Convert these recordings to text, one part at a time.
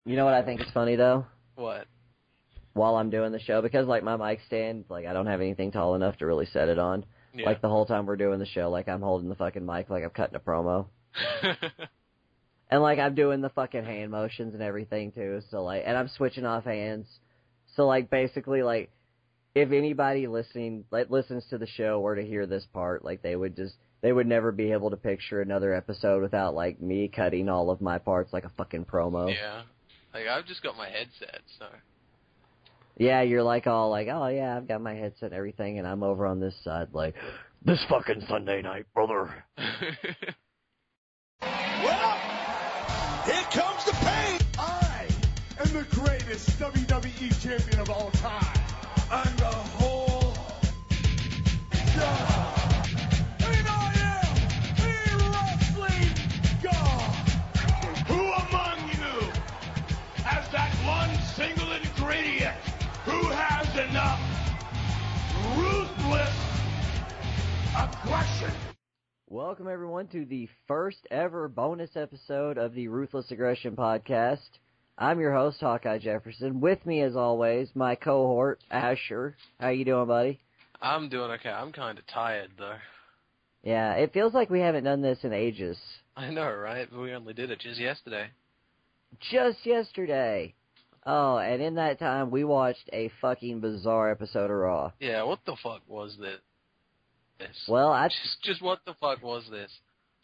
You know what I think is funny, though? What? While I'm doing the show, because, like, my mic stand, like, I don't have anything tall enough to really set it on. Yeah. Like, the whole time we're doing the show, like, I'm holding the fucking mic like I'm cutting a promo. And, like, I'm doing the fucking hand motions and everything, too, so, like, and I'm switching off hands. So, like, basically, like, if anybody listening, like, listens to the show or to hear this part, like, they would never be able to picture another episode without, like, me cutting all of my parts like a fucking promo. Yeah. Like, I've just got my headset, so... Yeah, you're like all like, oh yeah, I've got my headset and everything, and I'm over on this side like, this fucking Sunday night, brother. Well, here comes the pain. I am the greatest WWE champion of all time. I'm the whole God. And I am a wrestling God. Who among you has that one single ingredient? Who has enough ruthless aggression? Welcome everyone to the first ever bonus episode of the Ruthless Aggression Podcast. I'm your host, Hawkeye Jefferson. With me, as always, my cohort, Asher. How you doing, buddy? I'm doing okay. I'm kind of tired, though. Yeah, it feels like we haven't done this in ages. I know, right? We only did it just yesterday. Just yesterday. Oh, and in that time, we watched a fucking bizarre episode of Raw. Yeah, what the fuck was this? Well, Just what the fuck was this?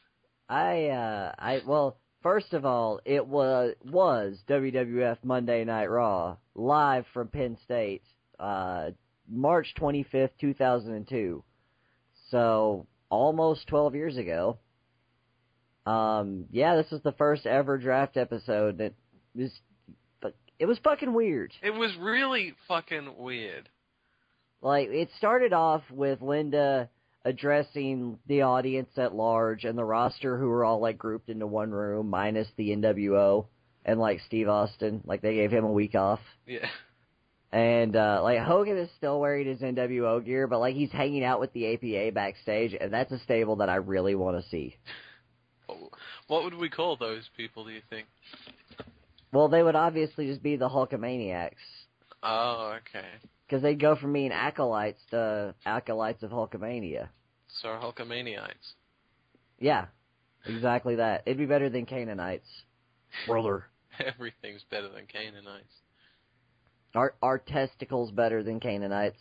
Well, first of all, it was WWF Monday Night Raw, live from Penn State, March 25th, 2002. So, almost 12 years ago. Yeah, this was the first ever draft episode that it was fucking weird. It was really fucking weird. Like, it started off with Linda addressing the audience at large and the roster who were all, like, grouped into one room, minus the NWO and, like, Steve Austin. Like, they gave him a week off. Yeah. And, like, Hogan is still wearing his NWO gear, but, like, he's hanging out with the APA backstage, and that's a stable that I really want to see. What would we call those people, do you think? Well, they would obviously just be the Hulkamaniacs. Oh, okay. Because they'd go from being acolytes to acolytes of Hulkamania. So Hulkamaniacs. Yeah, exactly that. It'd be better than Canaanites. Brother. Everything's better than Canaanites. Our testicles better than Canaanites.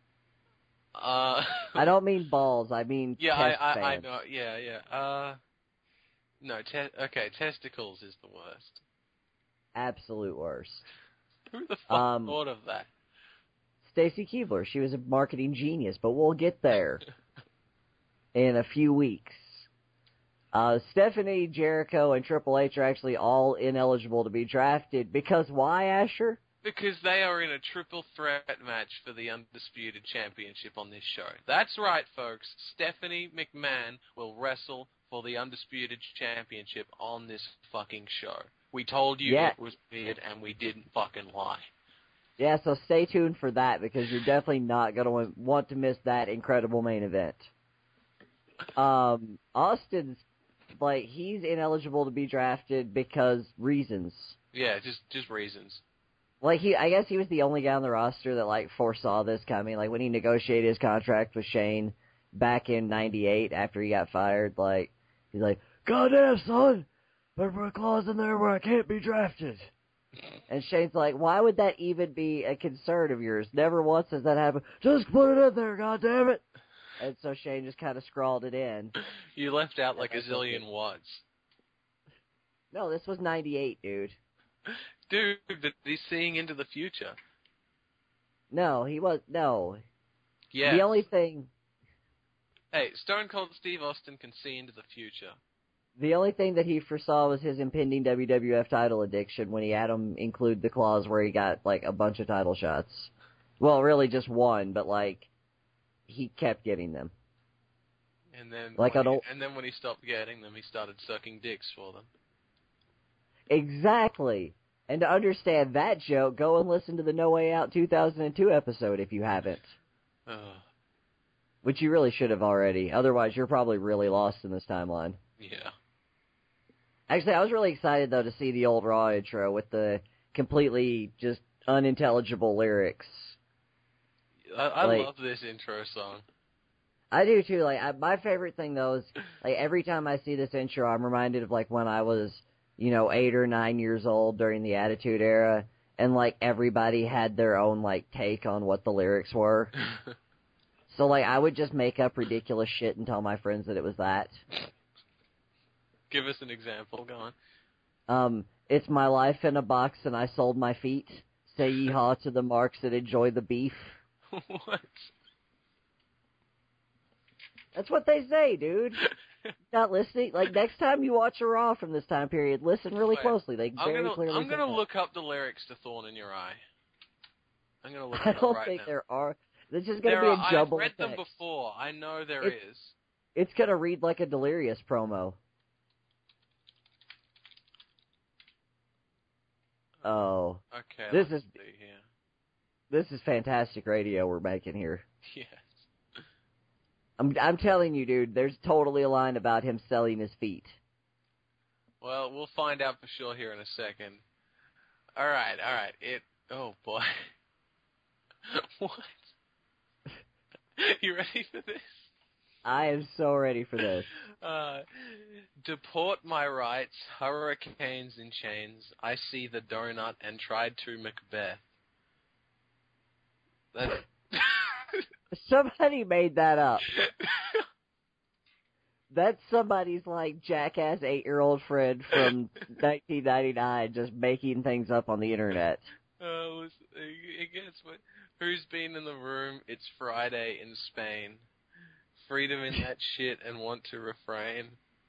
I don't mean balls, I mean yeah, test I fans. know, yeah. No, testicles is the worst. Absolute worst. Who the fuck thought of that? Stacy Keibler, she was a marketing genius, but we'll get there in a few weeks. Stephanie, Jericho, and Triple H are actually all ineligible to be drafted because why, Asher? Because they are in a triple threat match for the Undisputed Championship on this show. That's right, folks. Stephanie McMahon will wrestle for the Undisputed Championship on this fucking show. We told you it was weird, and we didn't fucking lie. Yeah, so stay tuned for that, because you're definitely not going to want to miss that incredible main event. Austin's, like, he's ineligible to be drafted because reasons. Yeah, just reasons. Like, I guess he was the only guy on the roster that, like, foresaw this coming. Like, when he negotiated his contract with Shane back in 98 after he got fired, like, he's like, goddamn, son! Better put a clause in there where I can't be drafted. And Shane's like, why would that even be a concern of yours? Never once has that happened. Just put it in there, goddammit! And so Shane just kind of scrawled it in. You left out like a zillion words. No, this was 98, dude. Dude, but he's seeing into the future. No, he was, no. Yeah. The only thing... Hey, Stone Cold Steve Austin can see into the future. The only thing that he foresaw was his impending WWF title addiction when he had him include the clause where he got, like, a bunch of title shots. Well, really just one, but, like, he kept getting them. And then, like, when he stopped getting them, he started sucking dicks for them. Exactly. And to understand that joke, go and listen to the No Way Out 2002 episode if you haven't. Which you really should have already. Otherwise, you're probably really lost in this timeline. Yeah. Actually, I was really excited, though, to see the old Raw intro with the completely just unintelligible lyrics. I love this intro song. I do, too. Like, my favorite thing, though, is, like, every time I see this intro, I'm reminded of, like, when I was, 8 or 9 years old during the Attitude Era, and, like, everybody had their own, like, take on what the lyrics were. So, like, I would just make up ridiculous shit and tell my friends that it was that. Give us an example. Go on. It's my life in a box and I sold my feet. Say yeehaw to the marks that enjoy the beef. What? That's what they say, dude. Not listening. Like, next time you watch a Raw from this time period, listen really closely. They very clearly I'm gonna say look up the lyrics to Thorn in Your Eye. I'm gonna look I it up don't right think now. there are. This is going to be a jumble I've read them text. before. I know there is. It's going to read like a Delirious promo. Oh. Okay, This let's is see here. this is fantastic radio we're making here. Yes. I'm telling you, dude, there's totally a line about him selling his feet. Well, we'll find out for sure here in a second. All right. Oh boy. What? You ready for this? I am so ready for this. Deport my rights, hurricanes in chains. I see the donut and tried to Macbeth. That's... Somebody made that up. That's somebody's, like, jackass 8-year-old friend from 1999 just making things up on the internet. It gets what? Who's been in the room? It's Friday in Spain. Freedom in that shit and want to refrain.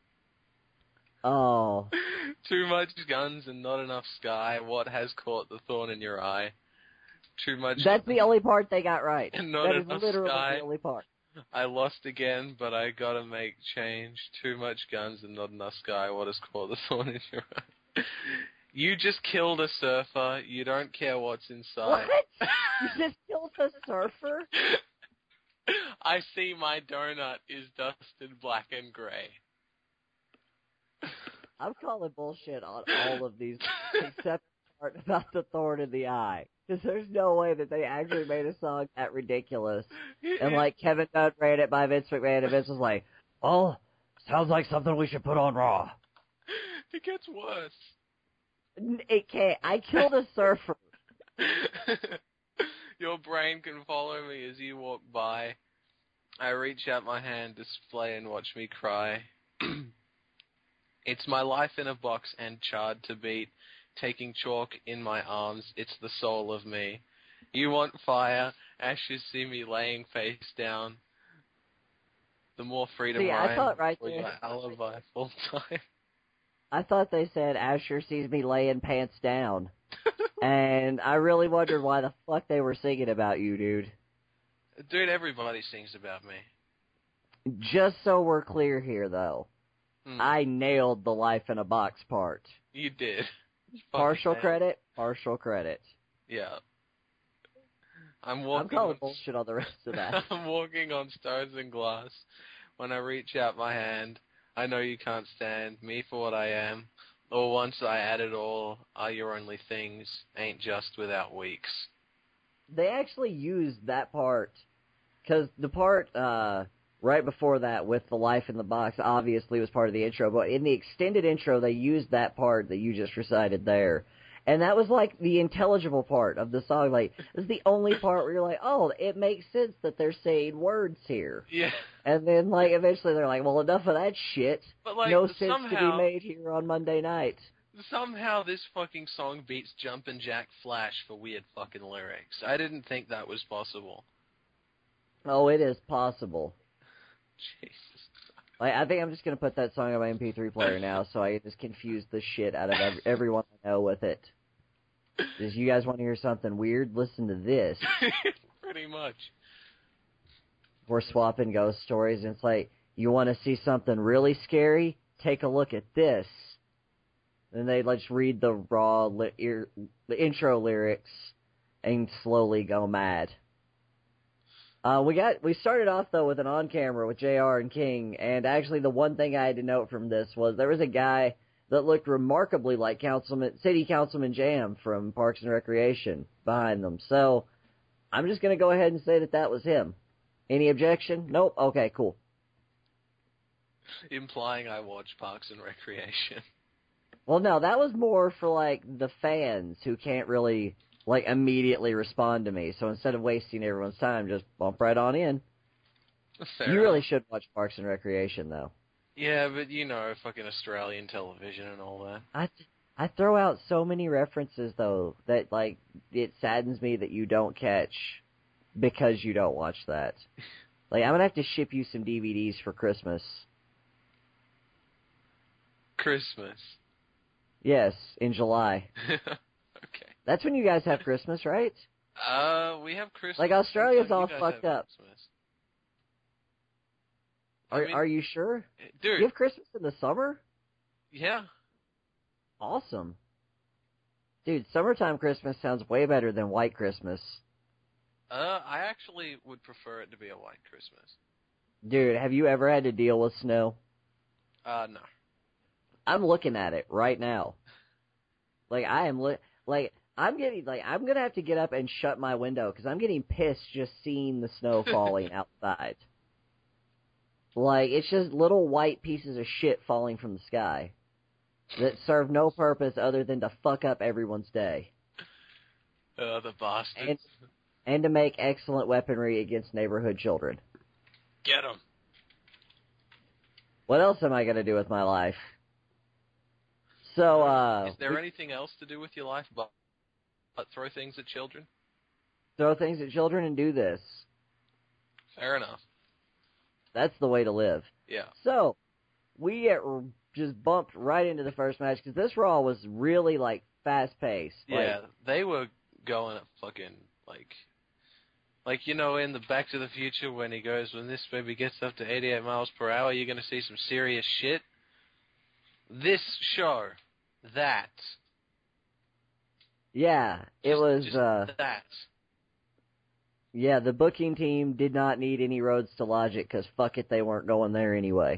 Oh. Too much guns and not enough sky. What has caught the thorn in your eye? Too much. That's the only part they got right. And not that is enough literally sky. the only part. I lost again, but I gotta make change. Too much guns and not enough sky. What has caught the thorn in your eye? You just killed a surfer. You don't care what's inside. What? You just killed a surfer? I see my donut is dusted black and gray. I'm calling bullshit on all of these, except the part about the thorn in the eye. Because there's no way that they actually made a song that ridiculous. And, like, Kevin Dunn ran it by Vince McMahon, and Vince was like, oh, sounds like something we should put on Raw. It gets worse. It can't. I killed a surfer. Your brain can follow me as you walk by. I reach out my hand, display, and watch me cry. It's my life in a box and charred to beat. Taking chalk in my arms, it's the soul of me. You want fire, ashes see me laying face down. The more freedom I thought right for there. your alibi full time. I thought they said Asher sees me laying pants down. And I really wondered why the fuck they were singing about you, dude. Dude, everybody sings about me. Just so we're clear here, though, I nailed the life in a box part. You did. Partial credit, partial credit. Yeah. I'm calling bullshit on the rest of that. I'm walking on stones and glass. When I reach out my hand, I know you can't stand me for what I am. Or once I add it all, are your only things, ain't just without weeks. They actually used that part, because the part right before that with the life in the box obviously was part of the intro, but in the extended intro they used that part that you just recited there. And that was like the intelligible part of the song. Like, it's the only part where you're like, oh, it makes sense that they're saying words here. Yeah. And then, like, eventually they're like, well, enough of that shit. But, like, no sense somehow, to be made here on Monday night. Somehow this fucking song beats Jumpin' Jack Flash for weird fucking lyrics. I didn't think that was possible. Oh, it is possible. Jesus. Like, I think I'm just going to put that song on my MP3 player now so I can just confuse the shit out of everyone I know with it. If you guys want to hear something weird, listen to this. Pretty much. We're swapping ghost stories, and it's like, you want to see something really scary? Take a look at this. Then they just read the raw the intro lyrics and slowly go mad. We started off though with an on camera with JR and King, and actually the one thing I had to note from this was there was a guy that looked remarkably like City Councilman Jam from Parks and Recreation behind them. So I'm just going to go ahead and say that was him. Any objection? Nope. Okay, cool. Implying I watch Parks and Recreation. Well, no, that was more for, like, the fans who can't really, like, immediately respond to me. So instead of wasting everyone's time, just bump right on in. Fair you enough. really should watch Parks and Recreation, though. Yeah, but, fucking Australian television and all that. I throw out so many references, though, that, like, it saddens me that you don't catch because you don't watch that. Like, I'm going to have to ship you some DVDs for Christmas. Christmas. Yes, in July. Okay. That's when you guys have Christmas, right? We have Christmas. Like, Australia's You all guys fucked have up. Christmas. Are you sure? Dude. You have Christmas in the summer? Yeah. Awesome. Dude, summertime Christmas sounds way better than white Christmas. I actually would prefer it to be a white Christmas. Dude, have you ever had to deal with snow? No. I'm looking at it right now. Like, I'm gonna have to get up and shut my window because I'm getting pissed just seeing the snow falling outside. Like, it's just little white pieces of shit falling from the sky that serve no purpose other than to fuck up everyone's day. The bastards. And to make excellent weaponry against neighborhood children. Get them. What else am I gonna do with my life? So, is there anything else to do with your life but throw things at children? Throw things at children and do this. Fair enough. That's the way to live. Yeah. So, we get just bumped right into the first match because this Raw was really, like, fast-paced. Yeah, they were going at fucking, in the Back to the Future when he goes, when this baby gets up to 88 miles per hour, you're going to see some serious shit. This show, that. Yeah, it was, just that. Yeah, the booking team did not need any roads to Logic because fuck it, they weren't going there anyway.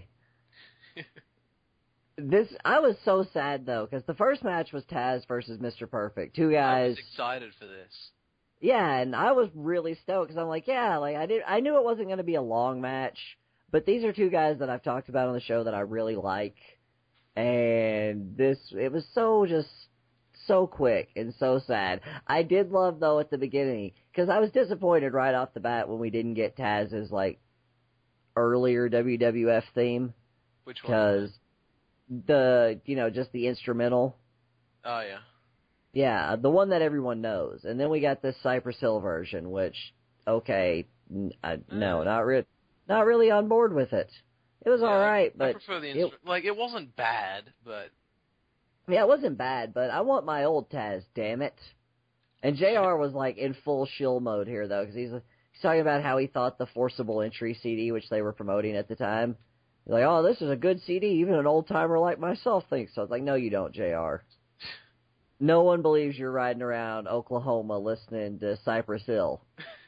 I was so sad though because the first match was Taz versus Mr. Perfect, two guys. I was excited for this. Yeah, and I was really stoked because I'm like, yeah, like I knew it wasn't going to be a long match, but these are two guys that I've talked about on the show that I really like, and it was so quick and so sad. I did love though at the beginning because I was disappointed right off the bat when we didn't get Taz's like earlier WWF theme. Which Because one? just the instrumental. Oh yeah. Yeah, the one that everyone knows. And then we got this Cypress Hill version, which, okay, no, not really on board with it. It was alright, but... I prefer the instrument. It wasn't bad, but... Yeah, it wasn't bad, but I want my old Taz, damn it. And JR was, in full shill mode here, though, because he's talking about how he thought the Forcible Entry CD, which they were promoting at the time, he's like, oh, this is a good CD, even an old-timer like myself thinks so. It's like, no, you don't, JR. No one believes you're riding around Oklahoma listening to Cypress Hill.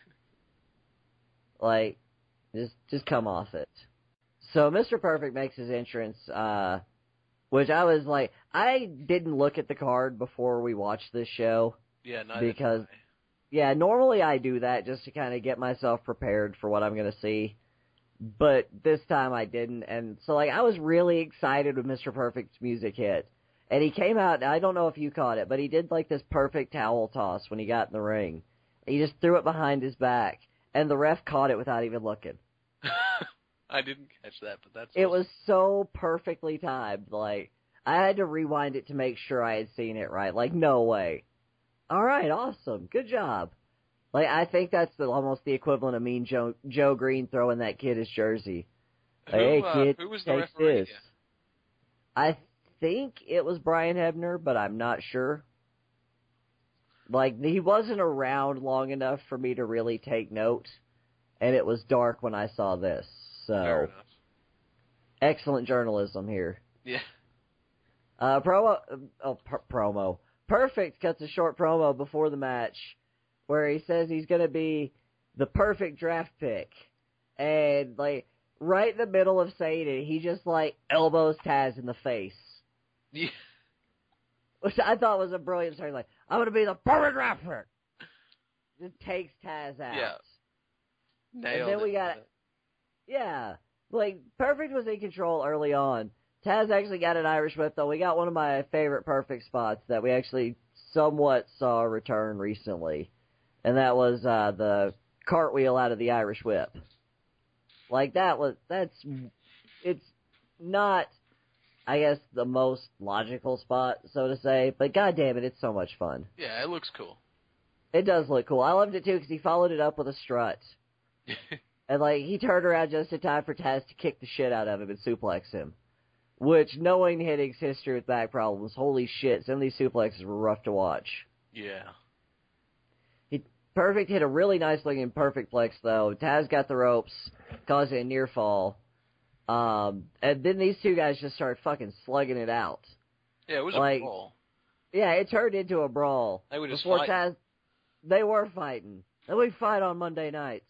Just come off it. So Mr. Perfect makes his entrance, which I was like, I didn't look at the card before we watched this show. Yeah, neither because, did I. yeah, normally I do that just to kind of get myself prepared for what I'm going to see. But this time I didn't, and so I was really excited when Mr. Perfect's music hit. And he came out, I don't know if you caught it, but he did this perfect towel toss when he got in the ring. He just threw it behind his back, and the ref caught it without even looking. I didn't catch that, but that's It was so perfectly timed, I had to rewind it to make sure I had seen it right. No way. Alright, awesome, good job. I think that's almost the equivalent of Mean Joe Green throwing that kid his jersey. Hey kid, who was the take referee? this. I think it was Brian Hebner, but I'm not sure. He wasn't around long enough for me to really take note, and it was dark when I saw this, Fair so... enough. Excellent journalism here. Yeah. Promo. Perfect cuts a short promo before the match, where he says he's gonna be the perfect draft pick, and, right in the middle of saying it, he just, elbows Taz in the face. Yeah. Which I thought was a brilliant story. Like, I'm going to be the perfect wrestler. Just takes Taz out. Yeah. Nailed and then we got, yeah, like, Perfect was in control early on. Taz actually got an Irish whip, though. We got one of my favorite Perfect spots that we actually somewhat saw return recently. And that was the cartwheel out of the Irish whip. Like, it's not, I guess, the most logical spot, so to say, but goddamn it, it's so much fun. Yeah, it looks cool. It does look cool. I loved it, too, because he followed it up with a strut. And, like, he turned around just in time for Taz to kick the shit out of him and suplex him. Which, knowing Hitting's history with back problems, holy shit, some of these suplexes were rough to watch. Yeah. Perfect hit a really nice looking Perfect Plex, though. Taz got the ropes, causing a near fall. And then these two guys just started fucking slugging it out. Yeah, it was like, a brawl. Yeah, it turned into a brawl. They were just Before fighting. They were fighting. And we fight on Monday nights.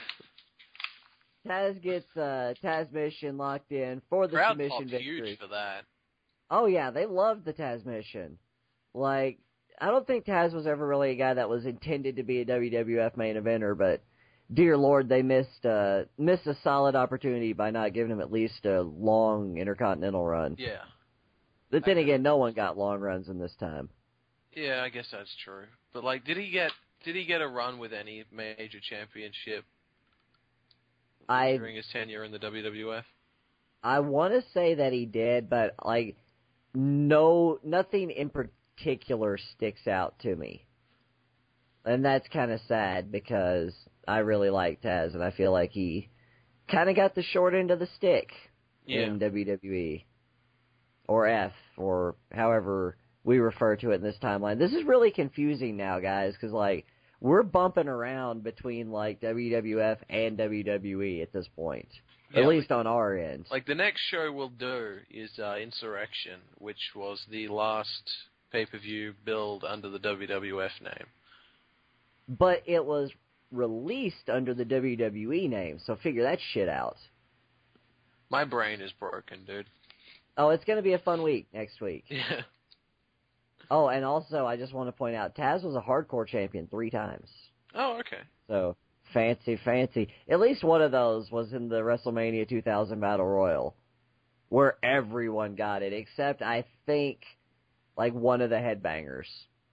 Taz gets Taz Mission locked in for the submission victory. Huge for that. Oh yeah, they loved the Taz Mission. Like, I don't think Taz was ever really a guy that was intended to be a WWF main eventer, but dear Lord, they missed a solid opportunity by not giving him at least a long Intercontinental run. Yeah. But then again, no one got long runs in this time. Yeah, I guess that's true. But like, did he get a run with any major championship during his tenure in the WWF? I want to say that he did, but like, nothing in particular sticks out to me. And that's kind of sad because I really like Taz and I feel like he kind of got the short end of the stick in WWE. Or F, or however we refer to it in this timeline. This is really confusing now, guys, because, like, we're bumping around between, like, WWF and WWE at this point. Yeah, at least on our end. Like, the next show we'll do is Insurrection, which was the last pay-per-view billed under the WWF name. But it was released under the WWE name, so figure that shit out. My brain is broken, dude. Oh, it's going to be a fun week next week. Yeah. Oh, and also, I just want to point out, Taz was a hardcore champion 3 times. Oh, okay. So, fancy. At least one of those was in the WrestleMania 2000 Battle Royal, where everyone got it, except, I think, like, one of the headbangers.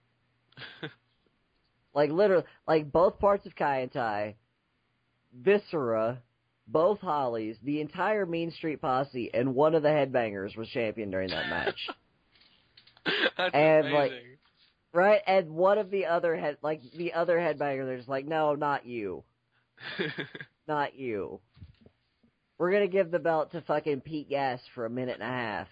Like, literally, like, both parts of Kai En Tai, Viscera, both Hollies, the entire Mean Street Posse, and one of the headbangers was champion during that match. That's and amazing. Like, right? And one of the other headbanger, they're just like, no, not you. Not you. We're gonna give the belt to fucking Pete Gas for a minute and a half.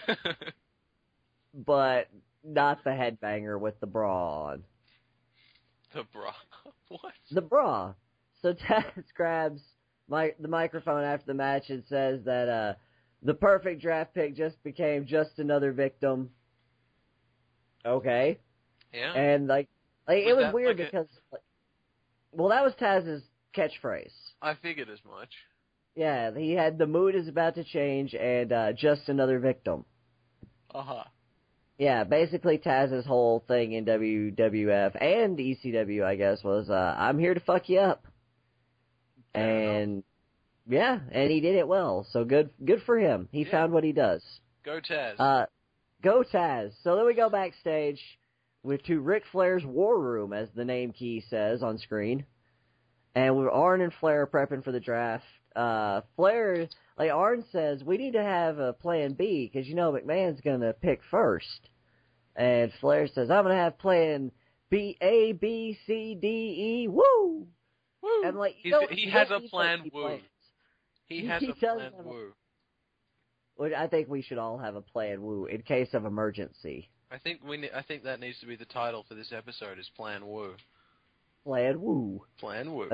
But not the headbanger with the bra on. The bra? What? The bra. So Taz grabs the microphone after the match and says that the perfect draft pick just became just another victim. Okay. Yeah. And like it was weird like because well, that was Taz's catchphrase. I figured as much. Yeah, he had the mood is about to change and just another victim. Uh-huh. Yeah, basically Taz's whole thing in WWF and ECW, I guess, was I'm here to fuck you up. And yeah, and he did it well. So good for him. He found what he does. Go Taz. Go Taz. So then we go backstage to Ric Flair's War Room, as the name key says on screen. And Arn and Flair are prepping for the draft. Flair, like Arn says, we need to have a plan B because you know McMahon's gonna pick first. And Flair says, I'm gonna have plan B, A, B, C, D, E, woo! Woo! And like, he has a plan woo. He has a plan woo. Which I think we should all have a plan woo in case of emergency. I think that needs to be the title for this episode is Plan Woo. Plan woo. Plan Woo.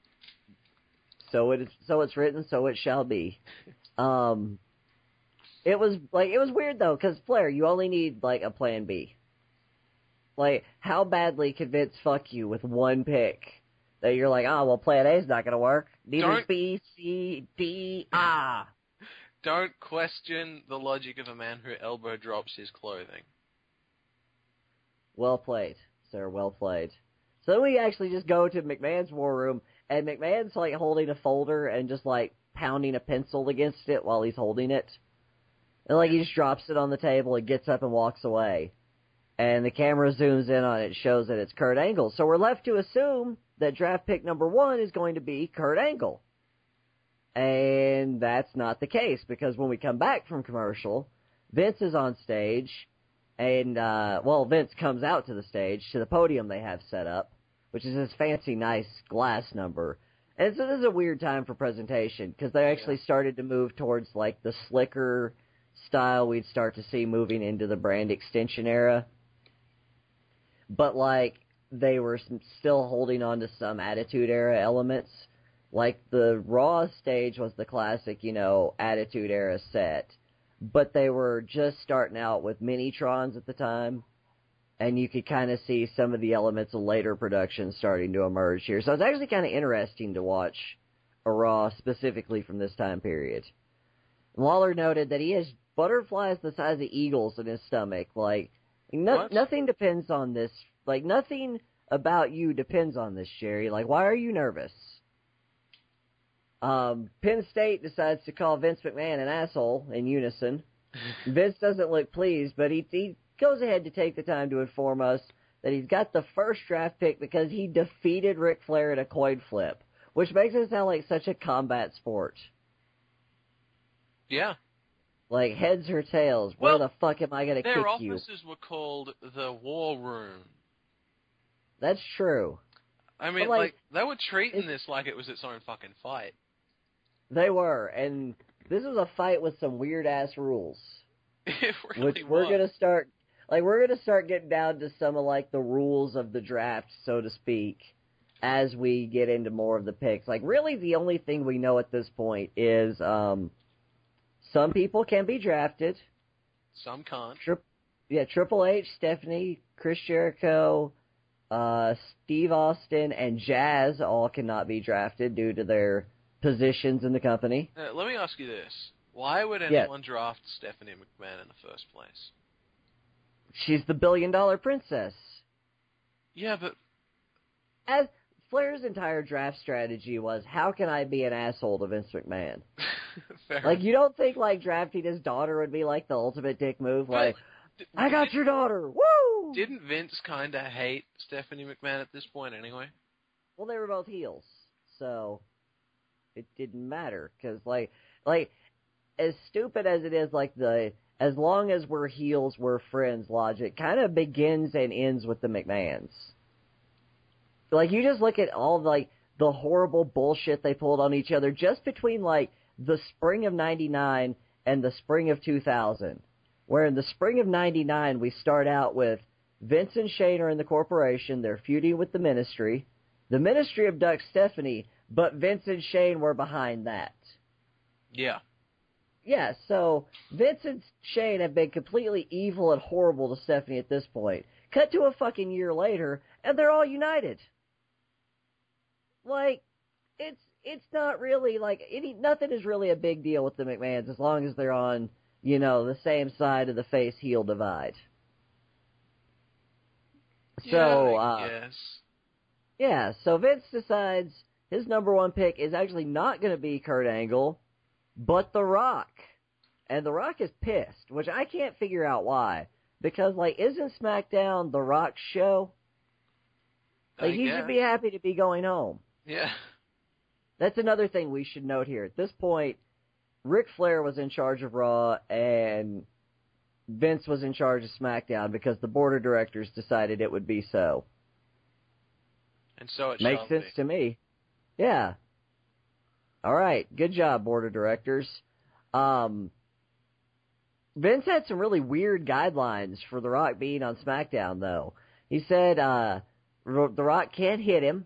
So it's written, so it shall be. It was weird though, because Flair, you only need like a plan B. Like, how badly convince fuck you with one pick that you're like, oh well, plan A is not gonna work. Neither is B, C, D, ah. Don't question the logic of a man who elbow drops his clothing. Well played, sir. Well played. So then we actually just go to McMahon's war room, and McMahon's like holding a folder and just like pounding a pencil against it while he's holding it. And like he just drops it on the table and gets up and walks away. And the camera zooms in on it, shows that it's Kurt Angle. So we're left to assume that draft pick number 1 is going to be Kurt Angle. And that's not the case, because when we come back from commercial, Vince is on stage, and, Vince comes out to the stage, to the podium they have set up, which is this fancy, nice glass number. And so this is a weird time for presentation, because they actually started to move towards, like, the slicker style we'd start to see moving into the brand extension era. But, like, they were still holding on to some Attitude Era elements. Like, the Raw stage was the classic, Attitude Era set. But they were just starting out with Minitrons at the time. And you could kind of see some of the elements of later production starting to emerge here. So it's actually kind of interesting to watch a Raw specifically from this time period. Lawler noted that he has butterflies the size of eagles in his stomach. Like, nothing depends on this. Like, nothing about you depends on this, Jerry. Like, why are you nervous? Penn State decides to call Vince McMahon an asshole in unison. Vince doesn't look pleased, but he goes ahead to take the time to inform us that he's got the first draft pick because he defeated Ric Flair in a coin flip, which makes it sound like such a combat sport. Yeah. Like, heads or tails, where the fuck am I going to kick you? Their offices were called the War Room. That's true. I mean, like, they were treating this like it was its own fucking fight. They were, and this was a fight with some weird-ass rules. It really which we're was. we're gonna start getting down to some of, like, the rules of the draft, so to speak, as we get into more of the picks. Like, really the only thing we know at this point is, some people can be drafted. Some can't. Triple H, Stephanie, Chris Jericho, Steve Austin, and Jazz all cannot be drafted due to their positions in the company. Let me ask you this. Why would anyone draft Stephanie McMahon in the first place? She's the billion-dollar princess. Yeah, but... As Flair's entire draft strategy was, how can I be an asshole to Vince McMahon? Like, you don't think, like, drafting his daughter would be, like, the ultimate dick move? Like, I got your daughter! Woo! Didn't Vince kind of hate Stephanie McMahon at this point anyway? Well, they were both heels, so it didn't matter. Because, like, as stupid as it is, like, as long as we're heels, we're friends logic kind of begins and ends with the McMahons. Like, you just look at all, like, the horrible bullshit they pulled on each other just between, like, the spring of 99 and the spring of 2000. Where in the spring of 99, we start out with Vince and Shane are in the corporation. They're feuding with the Ministry. The Ministry abducts Stephanie, but Vince and Shane were behind that. Yeah. Yeah, so Vince and Shane have been completely evil and horrible to Stephanie at this point. Cut to a fucking year later, and they're all united. Like, it's not really, like, nothing is really a big deal with the McMahons as long as they're on, the same side of the face-heel divide. So, so Vince decides his number 1 pick is actually not going to be Kurt Angle, but The Rock. And The Rock is pissed, which I can't figure out why. Because, like, isn't SmackDown The Rock's show? Like, he should be happy to be going home. Yeah. That's another thing we should note here. At this point, Ric Flair was in charge of Raw, and Vince was in charge of SmackDown because the board of directors decided it would be so. And so it makes sense to me. Yeah. All right. Good job, board of directors. Vince had some really weird guidelines for The Rock being on SmackDown, though. He said The Rock can't hit him.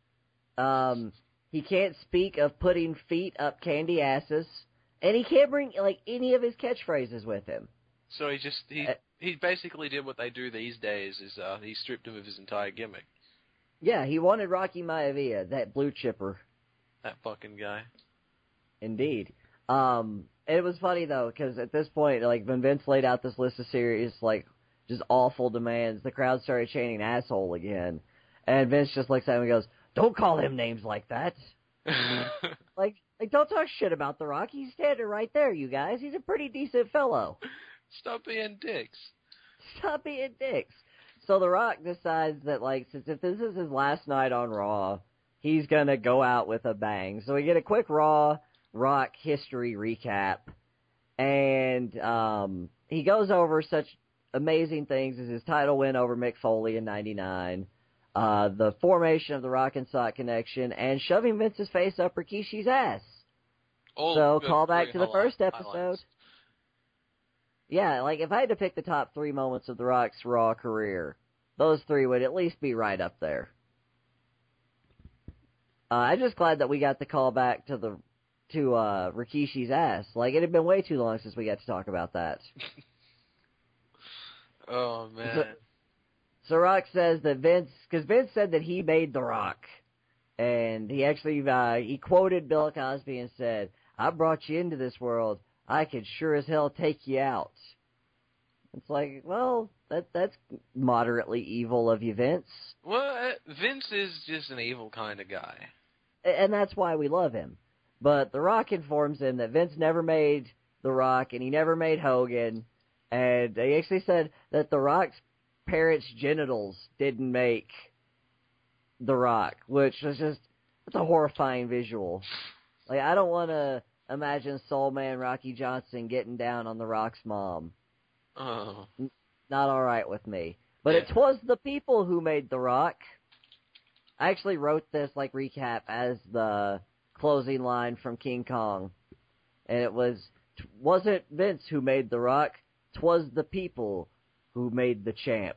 He can't speak of putting feet up candy asses. And he can't bring, like, any of his catchphrases with him. So he basically did what they do these days, is he stripped him of his entire gimmick. Yeah, he wanted Rocky Maivia, that blue chipper. That fucking guy. Indeed. And It was funny, though, because at this point, like, when Vince laid out this list of serious, like, just awful demands, the crowd started chanting asshole again. And Vince just looks at him and goes, don't call him names like that. like, don't talk shit about The Rock. He's standing right there, you guys. He's a pretty decent fellow. Stop being dicks. Stop being dicks. So The Rock decides that, like, since if this is his last night on Raw, he's gonna go out with a bang. So we get a quick Raw Rock history recap, and he goes over such amazing things as his title win over Mick Foley in '99, the formation of the Rock and Sock connection, and shoving Vince's face up Rikishi's ass. So call back to the first episode. Highlights. Yeah, like if I had to pick the top 3 moments of The Rock's Raw career, those 3 would at least be right up there. I'm just glad that we got the call back to Rikishi's ass. Like, it had been way too long since we got to talk about that. Oh, man. So Rock says that because Vince said that he made The Rock. And he actually, he quoted Bill Cosby and said, I brought you into this world. I could sure as hell take you out. It's like, well, that's moderately evil of you, Vince. Well, Vince is just an evil kind of guy. And that's why we love him. But The Rock informs him that Vince never made The Rock, and he never made Hogan. And they actually said that The Rock's parents' genitals didn't make The Rock, which was just, it's a horrifying visual. Like, I don't want to imagine Soul Man Rocky Johnson getting down on The Rock's mom. Oh. Not alright with me. But it was the people who made The Rock. I actually wrote this, like, recap as the closing line from King Kong. And it wasn't Vince who made The Rock, 'twas the people who made the champ.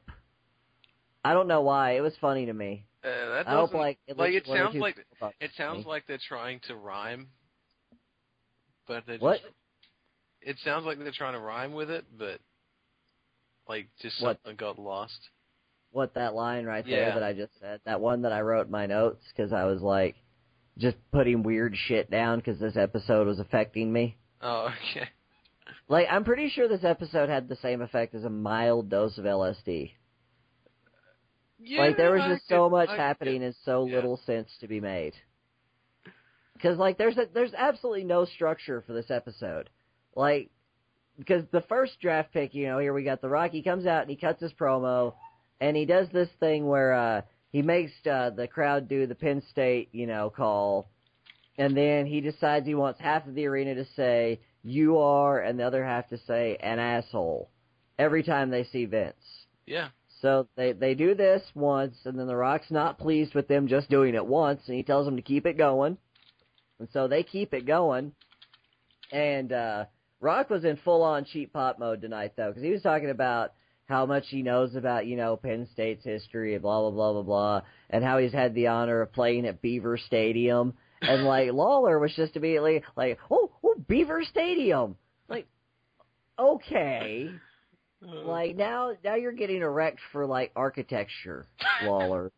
I don't know why. It was funny to me. That I hope, like, it sounds like they're trying to rhyme, but it sounds like they're trying to rhyme with it, but like just something got lost. What, that line right there that I just said? That one that I wrote in my notes because I was like just putting weird shit down because this episode was affecting me. Oh, okay. Like, I'm pretty sure this episode had the same effect as a mild dose of LSD. Yeah, like, there was just so much happening and so little sense to be made. Because, like, there's absolutely no structure for this episode. Like, because the first draft pick, you know, here we got The Rock, he comes out and he cuts his promo, and he does this thing where he makes the crowd do the Penn State, you know, call, and then he decides he wants half of the arena to say, you are, and the other half to say, an asshole, every time they see Vince. Yeah. So they do this once, and then The Rock's not pleased with them just doing it once, and he tells them to keep it going. And so they keep it going. And Rock was in full-on cheap pop mode tonight, though, because he was talking about how much he knows about, you know, Penn State's history and blah, blah, blah, blah, blah, and how he's had the honor of playing at Beaver Stadium. And, like, Lawler was just immediately like, oh, Beaver Stadium. Like, okay. Like, now you're getting erect for, like, architecture, Lawler.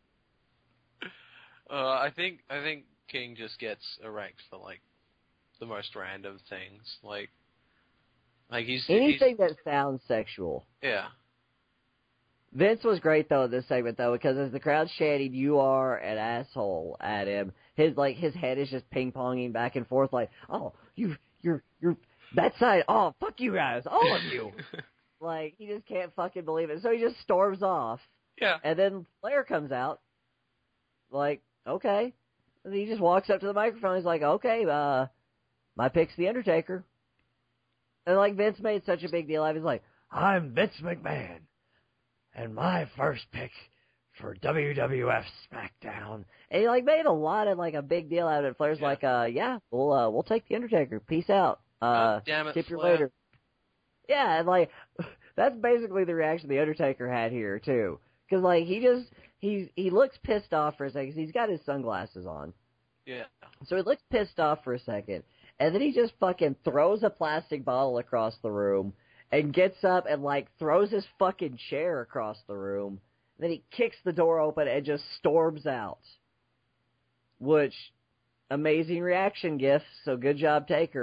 I think King just gets erect for, like, the most random things. Like he's... Anything that sounds sexual. Yeah. Vince was great, though, in this segment, though, because as the crowd's chanting, you are an asshole at him, his head is just ping-ponging back and forth, like, oh, you're that side, oh, fuck you guys, all of you. Like, he just can't fucking believe it. So he just storms off. Yeah. And then Flair comes out. Like, okay. And he just walks up to the microphone. He's like, okay, my pick's The Undertaker. And, like, Vince made such a big deal out of it. He's like, I'm Vince McMahon. And my first pick for WWF SmackDown. And he, like, made a lot of, like, a big deal out of it. Flair's like, yeah, we'll take The Undertaker. Peace out. Damn it, tip your Flair. waiter. Yeah, and, like, that's basically the reaction The Undertaker had here, too. Because, like, he looks pissed off for a second, 'cause he's got his sunglasses on. Yeah. So he looks pissed off for a second, and then he just fucking throws a plastic bottle across the room, and gets up and, like, throws his fucking chair across the room. Then he kicks the door open and just storms out. Which, amazing reaction gif, so good job, Taker.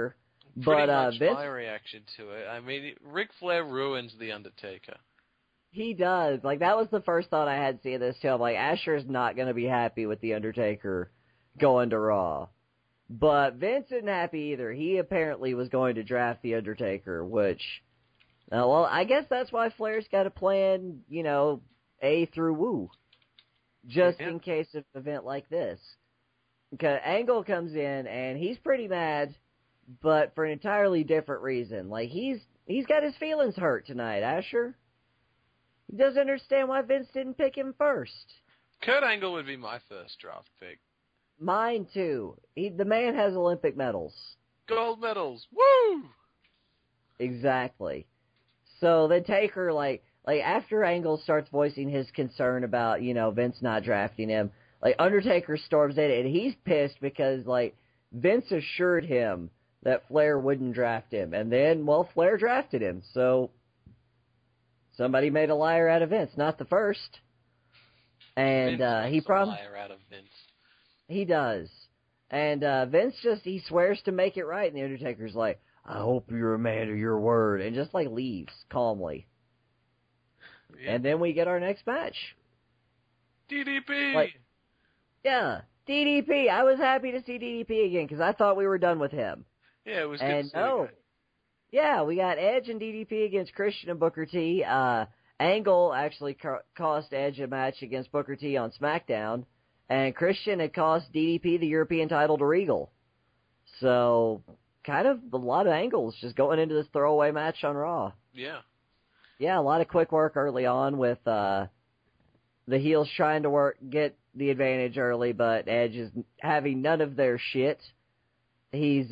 Pretty But much Vince, my reaction to it. I mean, Ric Flair ruins The Undertaker. he does. Like, that was the first thought I had seeing this, too. I'm like, Asher's not going to be happy with The Undertaker going to Raw. But Vince isn't happy either. He apparently was going to draft The Undertaker, which, well, I guess that's why Flair's got a plan, you know, A through Woo. Just in case of an event like this. Because Angle comes in, and he's pretty mad, but for an entirely different reason. Like, he's got his feelings hurt tonight, Asher. He doesn't understand why Vince didn't pick him first. Kurt Angle would be my first draft pick. Mine, too. The man has Olympic medals. Gold medals. Woo! Exactly. So the Taker, like after Angle starts voicing his concern about, you know, Vince not drafting him, like, Undertaker storms in, and he's pissed because, like, Vince assured him that Flair wouldn't draft him. And then, well, Flair drafted him. So somebody made a liar out of Vince, not the first. And Vince he probably liar out of Vince. He does. And Vince he swears to make it right, and the Undertaker's like, I hope you're a man of your word, and just, like, leaves calmly. Yeah. And then we get our next match. DDP! Like, yeah, DDP. I was happy to see DDP again, because I thought we were done with him. Yeah, it was good to see the guy. Yeah, we got Edge and DDP against Christian and Booker T. Angle actually cost Edge a match against Booker T on SmackDown, and Christian had cost DDP the European title to Regal. So, kind of a lot of angles just going into this throwaway match on Raw. Yeah. Yeah, a lot of quick work early on with the heels trying to get the advantage early, but Edge is having none of their shit. He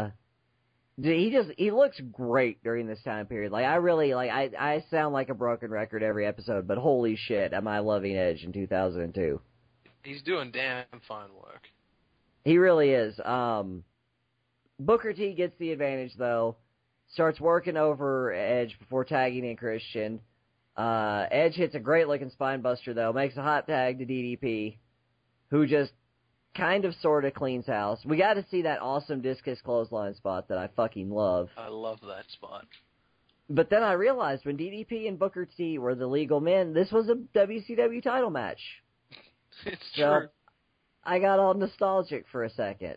looks great during this time period. Like, I sound like a broken record every episode, but holy shit, am I loving Edge in 2002. He's doing damn fine work. He really is. Booker T gets the advantage, though. Starts working over Edge before tagging in Christian. Edge hits a great-looking spine buster, though. Makes a hot tag to DDP, who just kind of sort of cleans house. We got to see that awesome discus clothesline spot that I fucking love. I love that spot. But then I realized when DDP and Booker T were the legal men, this was a WCW title match. It's so true. I got all nostalgic for a second.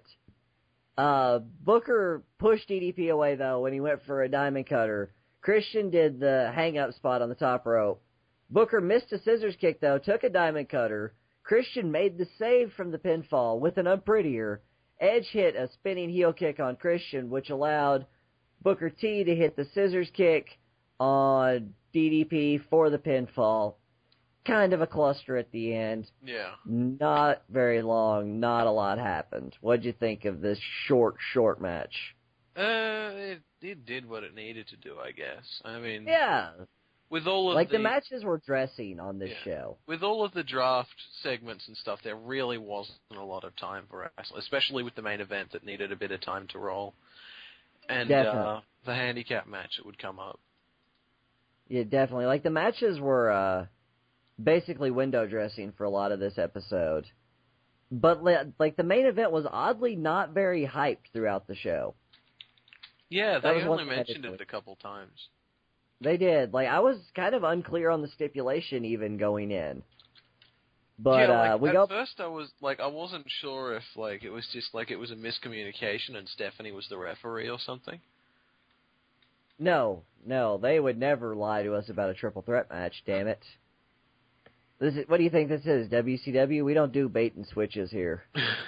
Booker pushed DDP away, though, when he went for a diamond cutter. Christian did the hang-up spot on the top rope. Booker missed a scissors kick, though, took a diamond cutter. Christian made the save from the pinfall with an unprettier. Edge hit a spinning heel kick on Christian, which allowed Booker T to hit the scissors kick on DDP for the pinfall. Kind of a cluster at the end. Yeah. Not very long. Not a lot happened. What'd you think of this short match? It did what it needed to do, I guess. I mean, yeah. With all of the matches were dressing on this show. With all of the draft segments and stuff, there really wasn't a lot of time for wrestling, especially with the main event that needed a bit of time to roll. And the handicap match that would come up. Yeah, definitely. Like, the matches were basically window dressing for a lot of this episode. But, like, the main event was oddly not very hyped throughout the show. Yeah, they only mentioned it a couple times. They did. Like, I was kind of unclear on the stipulation even going in. But yeah, like, at first I wasn't sure if it was just it was a miscommunication and Stephanie was the referee or something. No, they would never lie to us about a triple threat match, damn it. What do you think this is, WCW? We don't do bait and switches here.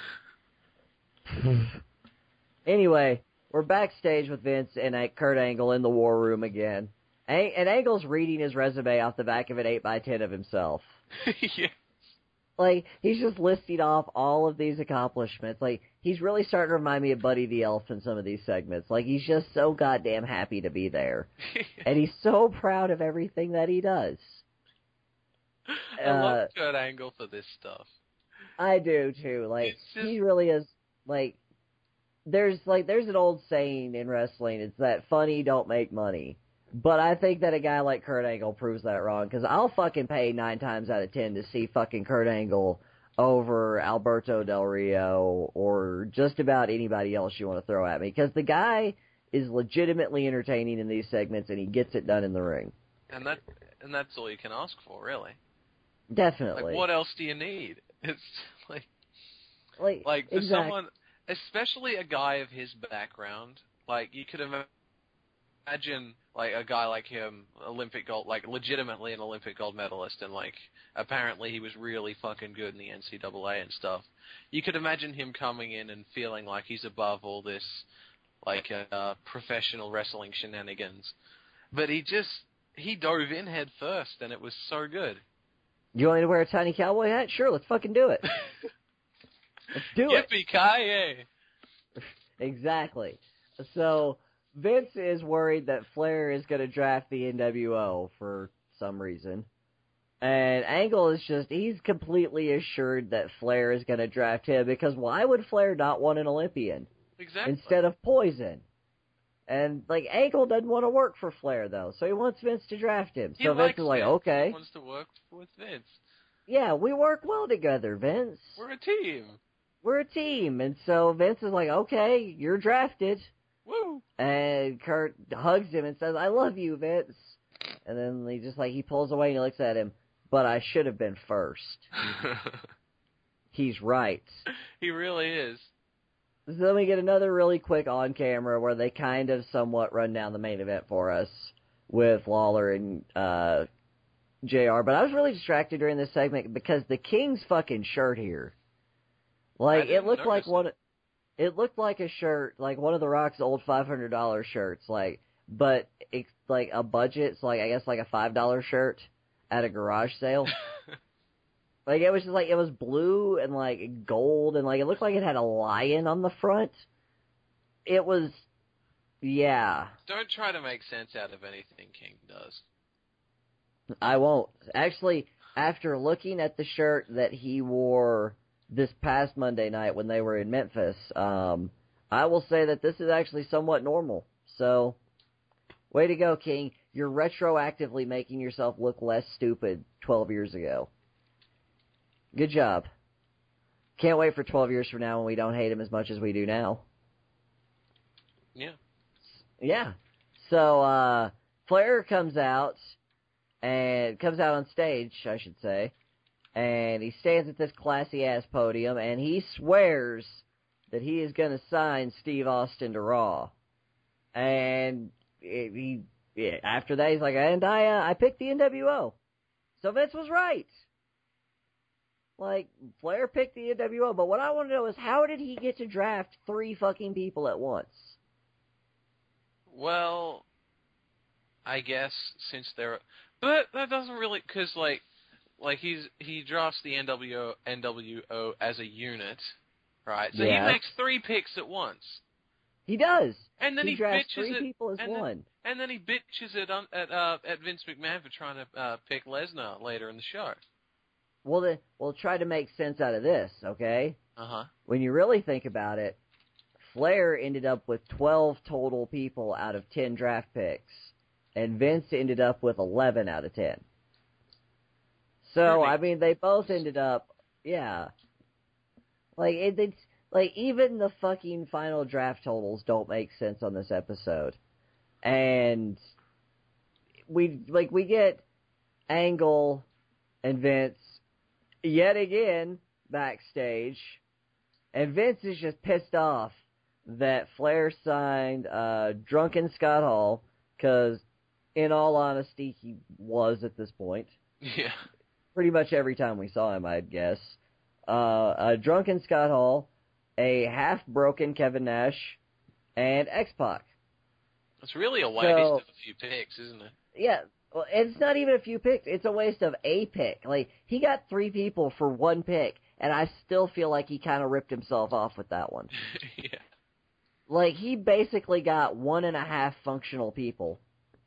Anyway, we're backstage with Vince and Kurt Angle in the war room again. And Angle's reading his resume off the back of an 8x10 of himself. Yeah. Like, he's just listing off all of these accomplishments. Like, he's really starting to remind me of Buddy the Elf in some of these segments. Like, he's just so goddamn happy to be there. And he's so proud of everything that he does. I love Kurt Angle for this stuff. I do, too. Like, he really is, there's an old saying in wrestling, it's that funny don't make money. But I think that a guy like Kurt Angle proves that wrong, because I'll fucking pay 9 times out of 10 to see fucking Kurt Angle over Alberto Del Rio or just about anybody else you want to throw at me, because the guy is legitimately entertaining in these segments, and he gets it done in the ring. And that's all you can ask for, really. Definitely. Like, what else do you need? It's like for exactly. someone, especially a guy of his background, like, you could imagine, like, a guy like him, Olympic gold, like, legitimately an Olympic gold medalist, and, like, apparently he was really fucking good in the NCAA and stuff. You could imagine him coming in and feeling like he's above all this, like, professional wrestling shenanigans. But he dove in head first, and it was so good. You want me to wear a tiny cowboy hat? Sure, let's fucking do it. Let's do it. Yippee-ki-yay! Exactly. So, Vince is worried that Flair is going to draft the NWO for some reason. And Angle is he's completely assured that Flair is going to draft him, because why would Flair not want an Olympian? Exactly. Instead of Poison? And, like, Angle doesn't want to work for Flair, though, so he wants Vince to draft him. So Vince is like, okay. He wants to work with Vince. Yeah, we work well together, Vince. We're a team. We're a team. And so Vince is like, okay, you're drafted. Woo! And Kurt hugs him and says, I love you, Vince. And then he pulls away and he looks at him, but I should have been first. He's right. He really is. So then we get another really quick on-camera where they kind of somewhat run down the main event for us with Lawler and JR. But I was really distracted during this segment because the King's fucking shirt here. Like, it looked like it looked like a shirt, like one of The Rock's old $500 shirts, like, but it's like a budget, it's like, I guess like a $5 shirt at a garage sale. Like, it was just like, it was blue and like gold and like, it looked like it had a lion on the front. It was, yeah. Don't try to make sense out of anything King does. I won't. Actually, after looking at the shirt that he wore this past Monday night when they were in Memphis, I will say that this is actually somewhat normal. So, way to go, King. You're retroactively making yourself look less stupid 12 years ago. Good job. Can't wait for 12 years from now when we don't hate him as much as we do now. Yeah. Yeah. So, Flair comes out on stage, I should say, and he stands at this classy-ass podium, and he swears that he is going to sign Steve Austin to Raw. And after that, he's like, and I picked the NWO. So Vince was right. Like, Flair picked the NWO, but what I want to know is, how did he get to draft 3 fucking people at once? Well, I guess since but that doesn't really, because like he drafts the NWO as a unit, right? So yeah. he makes 3 picks at once. He does. And then he drafts bitches 3 people as one. And then he bitches at Vince McMahon for trying to pick Lesnar later in the show. Well, we'll try to make sense out of this, okay? Uh-huh. When you really think about it, Flair ended up with 12 total people out of 10 draft picks, and Vince ended up with 11 out of 10. So, I mean, they both ended up, yeah. Like, it's like, even the fucking final draft totals don't make sense on this episode. And we get Angle and Vince yet again backstage, and Vince is just pissed off that Flair signed drunken Scott Hall, because in all honesty, he was at this point. Yeah. Pretty much every time we saw him, I'd guess. A drunken Scott Hall, a half-broken Kevin Nash, and X-Pac. It's really a waste of a few picks, isn't it? Yeah. Well, it's not even a few picks. It's a waste of a pick. Like, he got 3 people for 1 pick, and I still feel like he kind of ripped himself off with that one. Yeah. Like, he basically got 1.5 functional people.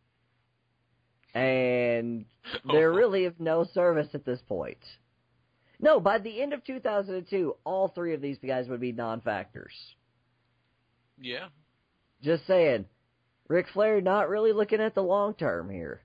And they're really of no service at this point. No, by the end of 2002, all 3 of these guys would be non-factors. Yeah. Just saying. Ric Flair not really looking at the long term here.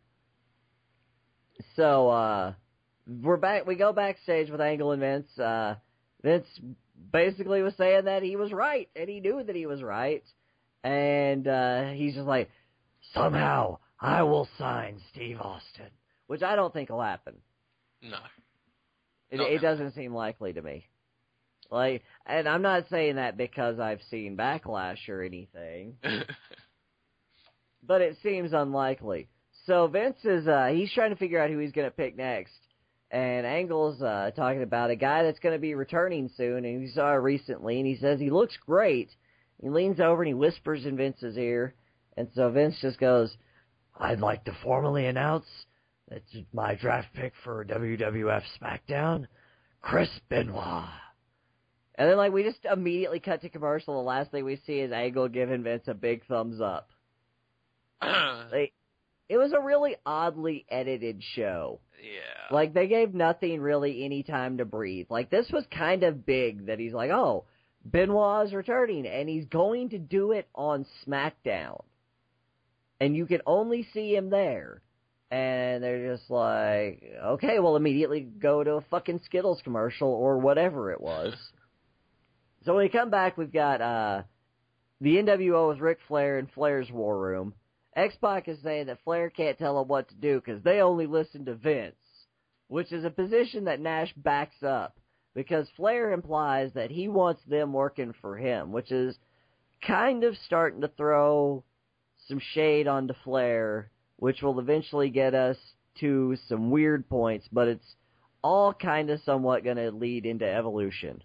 So, we're back. We go backstage with Angle and Vince. Vince basically was saying that he was right, and he knew that he was right. And he's just like, somehow I will sign Steve Austin, which I don't think will happen. No. It doesn't seem likely to me. Like, and I'm not saying that because I've seen Backlash or anything, but it seems unlikely. So Vince is, he's trying to figure out who he's going to pick next. And Angle's talking about a guy that's going to be returning soon, and he saw recently, and he says he looks great. He leans over and he whispers in Vince's ear, and so Vince just goes, I'd like to formally announce that my draft pick for WWF SmackDown, Chris Benoit. And then, like, we just immediately cut to commercial. The last thing we see is Angle giving Vince a big thumbs up. Like, it was a really oddly edited show. Yeah. Like, they gave nothing really any time to breathe. Like, this was kind of big that he's like, oh, Benoit is returning, and he's going to do it on SmackDown. And you can only see him there. And they're just like, okay, well, immediately go to a fucking Skittles commercial or whatever it was. So when we come back, we've got the NWO with Ric Flair in Flair's War Room. X-Pac is saying that Flair can't tell him what to do because they only listen to Vince, which is a position that Nash backs up because Flair implies that he wants them working for him, which is kind of starting to throw some shade onto Flair, which will eventually get us to some weird points, but it's all kind of somewhat going to lead into Evolution.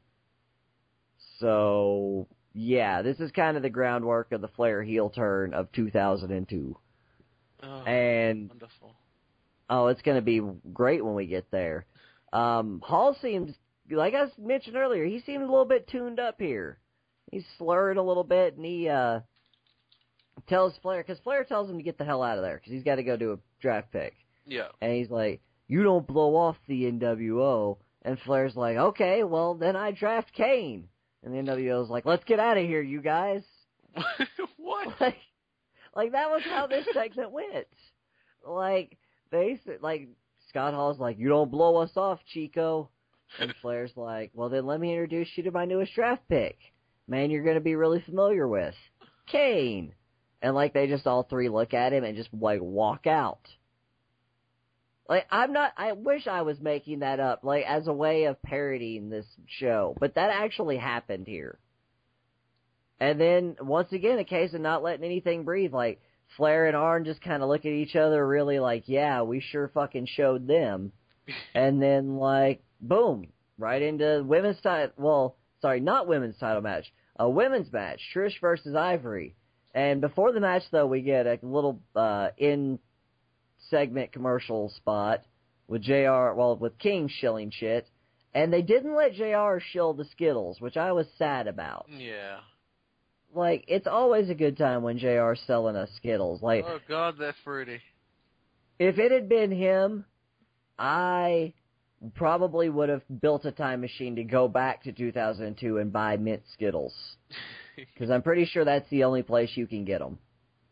So, yeah, this is kind of the groundwork of the Flair heel turn of 2002. Oh, and wonderful. Oh, it's going to be great when we get there. Hall seems, like I mentioned earlier, he seemed a little bit tuned up here. He's slurred a little bit, and he tells Flair, because Flair tells him to get the hell out of there, because he's got to go do a draft pick. Yeah. And he's like, you don't blow off the NWO. And Flair's like, okay, well, then I draft Kane. And the NWO's like, let's get out of here, you guys. What? Like that was how this segment went. Like, Scott Hall's like, you don't blow us off, Chico. And Flair's like, well, then let me introduce you to my newest draft pick. Man, you're going to be really familiar with. Kane. And, like, they just all three look at him and just, like, walk out. Like, I wish I was making that up, like, as a way of parodying this show. But that actually happened here. And then, once again, a case of not letting anything breathe. Like, Flair and Arn just kind of look at each other really like, yeah, we sure fucking showed them. And then, like, boom, right into women's title, well, sorry, not women's title match, a women's match, Trish versus Ivory. And before the match, though, we get a little in-segment commercial spot with with King shilling shit. And they didn't let JR shill the Skittles, which I was sad about. Yeah. Like, it's always a good time when JR's selling us Skittles. Like, oh, God, they're fruity. If it had been him, I probably would have built a time machine to go back to 2002 and buy mint Skittles. Because I'm pretty sure that's the only place you can get them.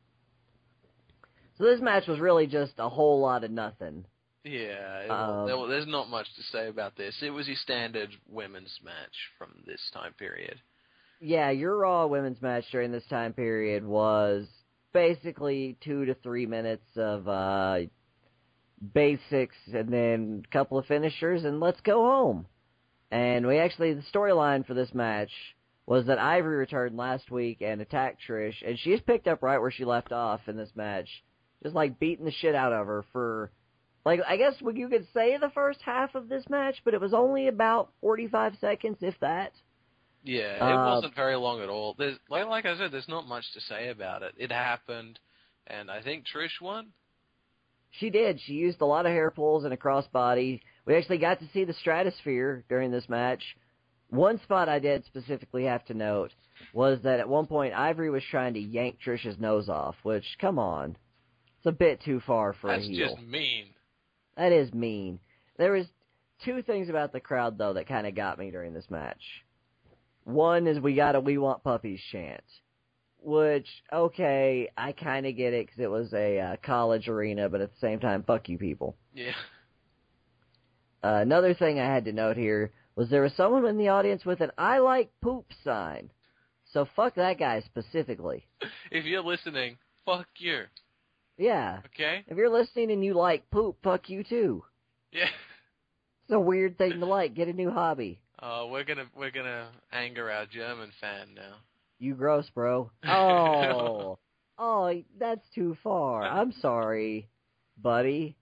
So this match was really just a whole lot of nothing. Yeah, there's not much to say about this. It was your standard women's match from this time period. Yeah, your Raw women's match during this time period was basically 2 to 3 minutes of basics and then a couple of finishers and let's go home. And the storyline for this match was that Ivory returned last week and attacked Trish, and she's picked up right where she left off in this match, just like beating the shit out of her for, like, I guess you could say the first half of this match, but it was only about 45 seconds, if that. Yeah, it wasn't very long at all. There's, like I said, there's not much to say about it. It happened, and I think Trish won. She did. She used a lot of hair pulls and a crossbody. We actually got to see the Stratosphere during this match. One spot I did specifically have to note was that at one point Ivory was trying to yank Trish's nose off, which, come on, it's a bit too far for a heel. That's just mean. That is mean. There was two things about the crowd, though, that kind of got me during this match. One is we got a "We Want Puppies" chant, which, okay, I kind of get it because it was a college arena, but at the same time, fuck you people. Yeah. Another thing I had to note here was there was someone in the audience with an "I like poop" sign. So fuck that guy specifically. If you're listening, fuck you. Yeah. Okay? If you're listening and you like poop, fuck you too. Yeah. It's a weird thing to like. Get a new hobby. We're gonna anger our German fan now. You gross, bro. Oh. Oh, that's too far. I'm sorry, buddy.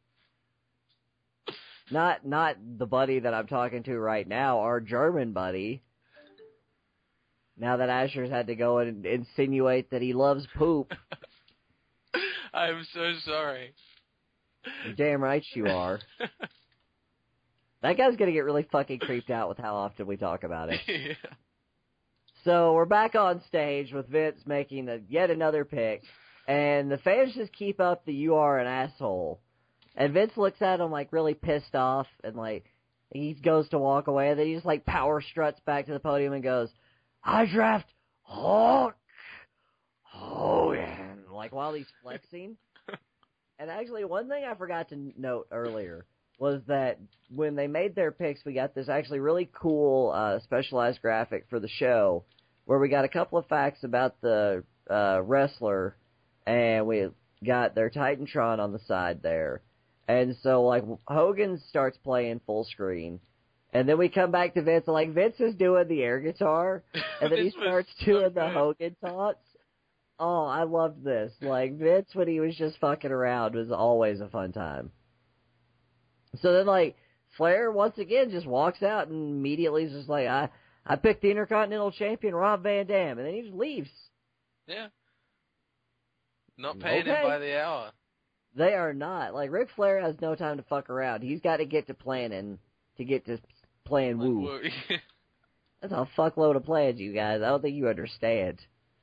Not the buddy that I'm talking to right now, our German buddy. Now that Asher's had to go and insinuate that he loves poop. I'm so sorry. You're damn right you are. That guy's gonna get really fucking creeped out with how often we talk about it. Yeah. So we're back on stage with Vince making yet another pick, and the fans just keep up the "you are an asshole." And Vince looks at him like really pissed off, and like he goes to walk away, and then he just like power struts back to the podium and goes, "I draft Hulk Hogan," like while he's flexing. And actually, one thing I forgot to note earlier was that when they made their picks, we got this actually really cool specialized graphic for the show where we got a couple of facts about the wrestler, and we got their Titantron on the side there. And so, like, Hogan starts playing full screen, and then we come back to Vince, and, like, Vince is doing the air guitar, and then he starts doing the Hogan taunts. Oh, I loved this. Like, Vince, when he was just fucking around, was always a fun time. So then, like, Flair, once again, just walks out and immediately is just like, I picked the Intercontinental Champion, Rob Van Dam, and then he just leaves. Yeah. Not paying him by the hour. They are not. Like, Ric Flair has no time to fuck around. He's got to get to planning to get to playing woo. That's a fuckload of plans, you guys. I don't think you understand.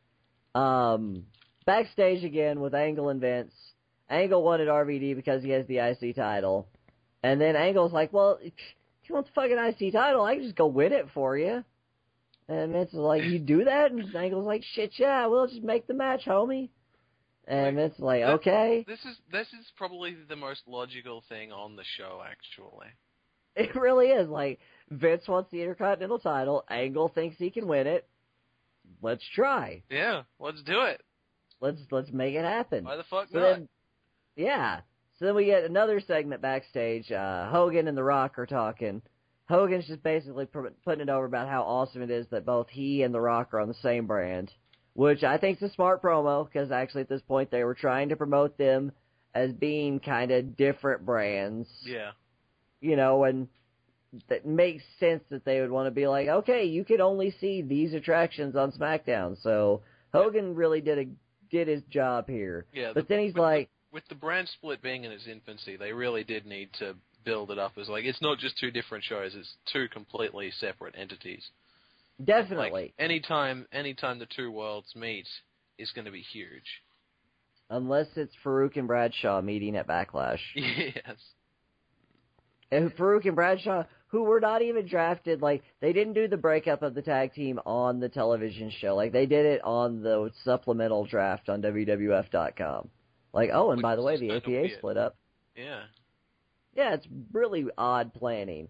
Backstage again with Angle and Vince. Angle wanted RVD because he has the IC title. And then Angle's like, well, if you want the fucking IC title, I can just go win it for you. And Vince is like, you do that? And Angle's like, shit, yeah, we'll just make the match, homie. And Vince is like, okay. This is probably the most logical thing on the show, actually. It really is. Like, Vince wants the Intercontinental title. Angle thinks he can win it. Let's try. Yeah, let's do it. Let's make it happen. Why the fuck so not? Then, yeah. So then we get another segment backstage. Hogan and The Rock are talking. Hogan's just basically putting it over about how awesome it is that both he and The Rock are on the same brand, which I think is a smart promo, because actually at this point they were trying to promote them as being kind of different brands. Yeah. You know, and that makes sense that they would want to be like, okay, you can only see these attractions on SmackDown. So Hogan really did his job here. Yeah. But then he's like, with the brand split being in its infancy, they really did need to build it up as like, it's not just two different shows, it's two completely separate entities. Definitely. Like, anytime the two worlds meet is going to be huge. Unless it's Farouk and Bradshaw meeting at Backlash. Yes. And Farouk and Bradshaw, who were not even drafted, like, they didn't do the breakup of the tag team on the television show. Like, they did it on the supplemental draft on WWF.com. Like, oh, and by the way, the APA split up. Yeah. Yeah, it's really odd planning.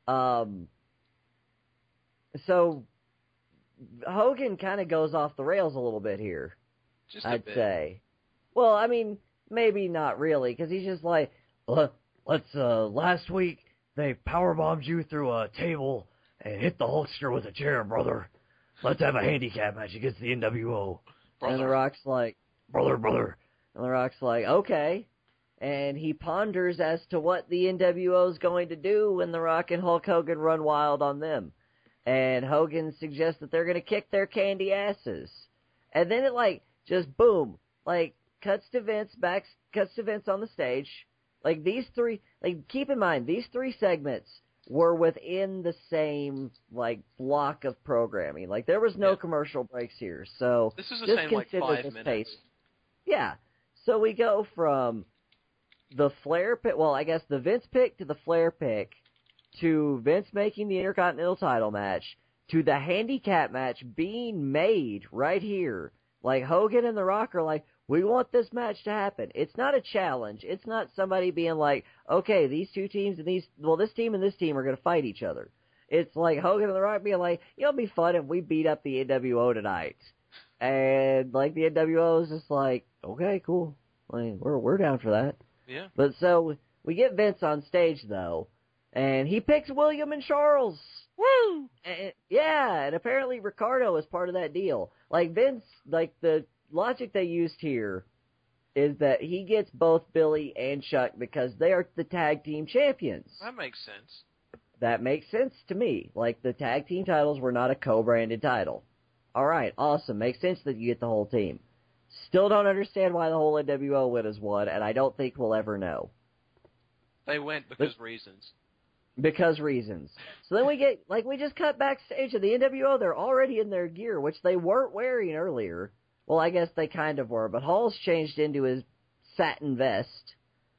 So, Hogan kind of goes off the rails a little bit here. Just I'd bit. say. Well, I mean, maybe not really, because he's just like, last week they powerbombed you through a table and hit the Hulkster with a chair, brother. Let's have a handicap match against the NWO. Brother. And The Rock's like, brother. And The Rock's like, okay. And he ponders as to what the NWO is going to do when The Rock and Hulk Hogan run wild on them. And Hogan suggests that they're going to kick their candy asses. And then it, like, just boom, like, cuts to Vince on the stage. Like, these three, like, keep in mind, these three segments were within the same, like, block of programming. Like, there was no commercial breaks here. So, this is the just same, like, consider 5 this minutes. pace. Yeah. So we go from the Flair pick, well, I guess the Vince pick to the Flair pick, to Vince making the Intercontinental title match, to the handicap match being made right here. Like, Hogan and The Rock are like, we want this match to happen. It's not a challenge. It's not somebody being like, okay, these two teams and this team and this team are going to fight each other. It's like Hogan and The Rock being like, it'll be fun if we beat up the NWO tonight. And, like, the NWO is just like, okay, cool. Like, we're down for that. Yeah. But so, we get Vince on stage, though, and he picks William and Charles. Woo! And apparently Ricardo is part of that deal. Like, Vince, like, the logic they used here is that he gets both Billy and Chuck because they are the tag team champions. That makes sense. That makes sense to me. Like, the tag team titles were not a co-branded title. Alright, awesome. Makes sense that you get the whole team. Still don't understand why the whole NWO went as one, and I don't think we'll ever know. They went because reasons. Because reasons. So then we just cut backstage at the NWO, they're already in their gear, which they weren't wearing earlier. Well, I guess they kind of were, but Hall's changed into his satin vest.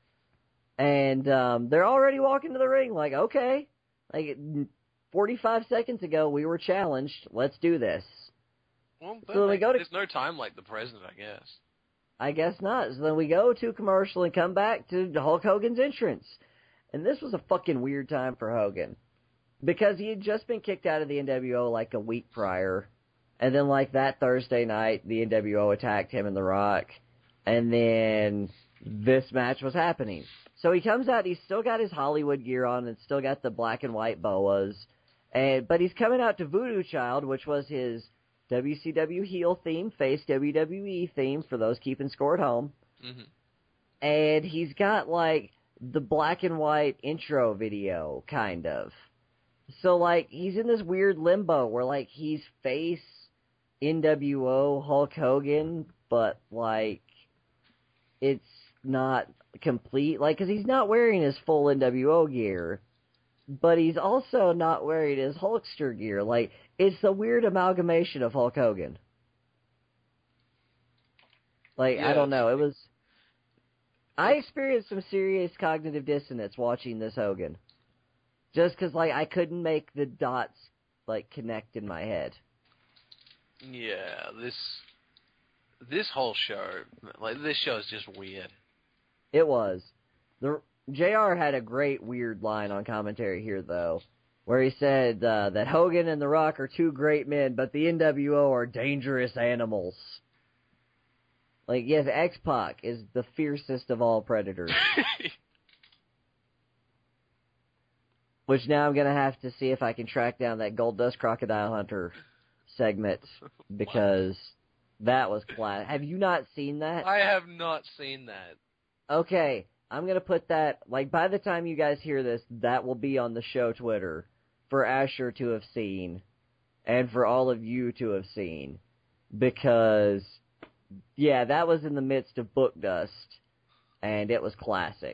And, they're already walking to the ring like, okay, like, 45 seconds ago we were challenged, let's do this. Well, so there's no time like the present, I guess. I guess not. So then we go to commercial and come back to Hulk Hogan's entrance. And this was a fucking weird time for Hogan. Because he had just been kicked out of the NWO like a week prior. And then like that Thursday night, the NWO attacked him and The Rock. And then this match was happening. So he comes out, he's still got his Hollywood gear on and still got the black and white boas. But he's coming out to Voodoo Child, which was his WCW heel theme, face WWE theme for those keeping score at home. Mm-hmm. And he's got like the black and white intro video, kind of. So like he's in this weird limbo where like he's face NWO Hulk Hogan, but like it's not complete, like, cause he's not wearing his full NWO gear, but he's also not wearing his Hulkster gear. Like, it's a weird amalgamation of Hulk Hogan. Like, yeah, I don't know, I experienced some serious cognitive dissonance watching this Hogan. Just cause, like, I couldn't make the dots, like, connect in my head. Yeah, this whole show, like, this show is just weird. It was. JR had a great weird line on commentary here, though, where he said that Hogan and The Rock are two great men, but the NWO are dangerous animals. Like, yes, X-Pac is the fiercest of all predators. Which now I'm going to have to see if I can track down that Goldust Crocodile Hunter segment, because that was class. Have you not seen that? I have not seen that. Okay, I'm going to put that, like, by the time you guys hear this, that will be on the show Twitter for Asher to have seen, and for all of you to have seen, because, yeah, that was in the midst of Book Dust, and it was classic.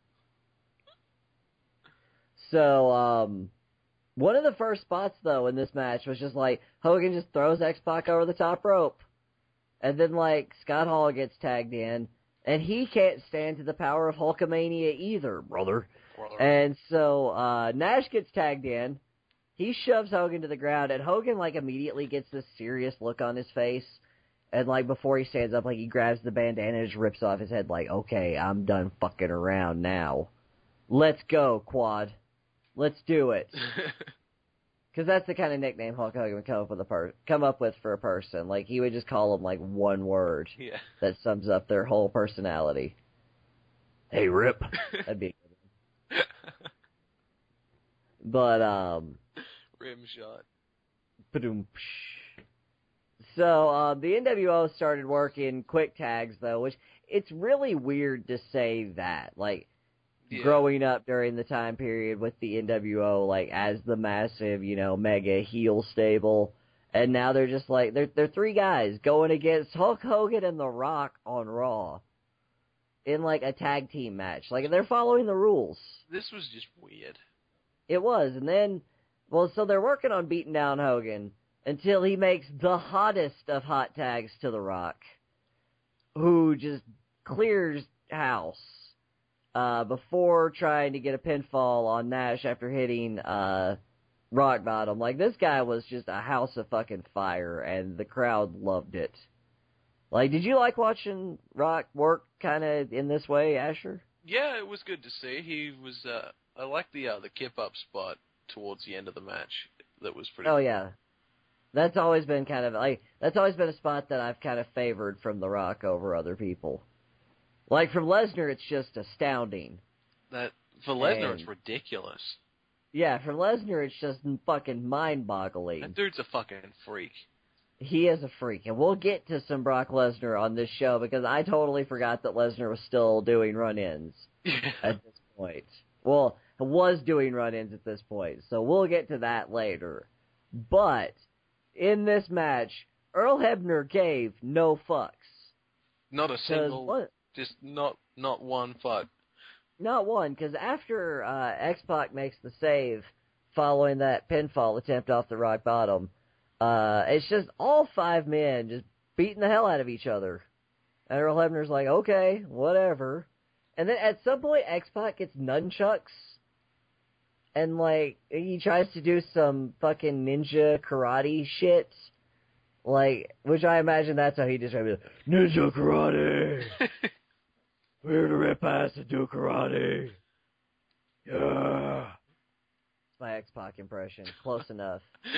So, one of the first spots, though, in this match was just like, Hogan just throws X-Pac over the top rope, and then, like, Scott Hall gets tagged in, and he can't stand to the power of Hulkamania either, brother. And so, Nash gets tagged in. He shoves Hogan to the ground, and Hogan, like, immediately gets this serious look on his face. And, like, before he stands up, like, he grabs the bandana and just rips off his head, like, okay, I'm done fucking around now. Let's go, Quad. Let's do it. Because that's the kind of nickname Hulk Hogan would come up with for a person. Like, he would just call them, like, one word that sums up their whole personality. Hey, Rip. That'd be a good one. But, Rim shot. So, the NWO started working quick tags, though, which, it's really weird to say that. Like, growing up during the time period with the NWO, like, as the massive, you know, mega heel stable, and now they're just like, they're three guys going against Hulk Hogan and The Rock on Raw in, like, a tag team match. Like, they're following the rules. This was just weird. It was, and then, well, so they're working on beating down Hogan until he makes the hottest of hot tags to The Rock, who just clears house. Before trying to get a pinfall on Nash after hitting, rock bottom. Like, this guy was just a house of fucking fire, and the crowd loved it. Like, did you like watching Rock work kinda in this way, Asher? Yeah, it was good to see. He was, I liked the kip up spot towards the end of the match that was pretty. Oh yeah, that's always been kind of that's always been a spot that I've kind of favored from The Rock over other people. Like from Lesnar, it's just astounding. That for Lesnar, it's ridiculous. Yeah, from Lesnar, it's just fucking mind-boggling. That dude's a fucking freak. He is a freak, and we'll get to some Brock Lesnar on this show because I totally forgot that Lesnar was still doing run-ins at this point. Well, was doing run-ins at this point, so we'll get to that later. But in this match, Earl Hebner gave no fucks. Not a single, just not one fuck. Not one, because after X-Pac makes the save following that pinfall attempt off the rock bottom, it's just all five men just beating the hell out of each other. And Earl Hebner's like, okay, whatever. And then at some point, X-Pac gets nunchucks. And, like, he tries to do some fucking ninja karate shit. Like, which I imagine that's how he described it. Ninja karate! We're to rip ass and do karate. Yeah. It's my X-Pac impression. Close enough.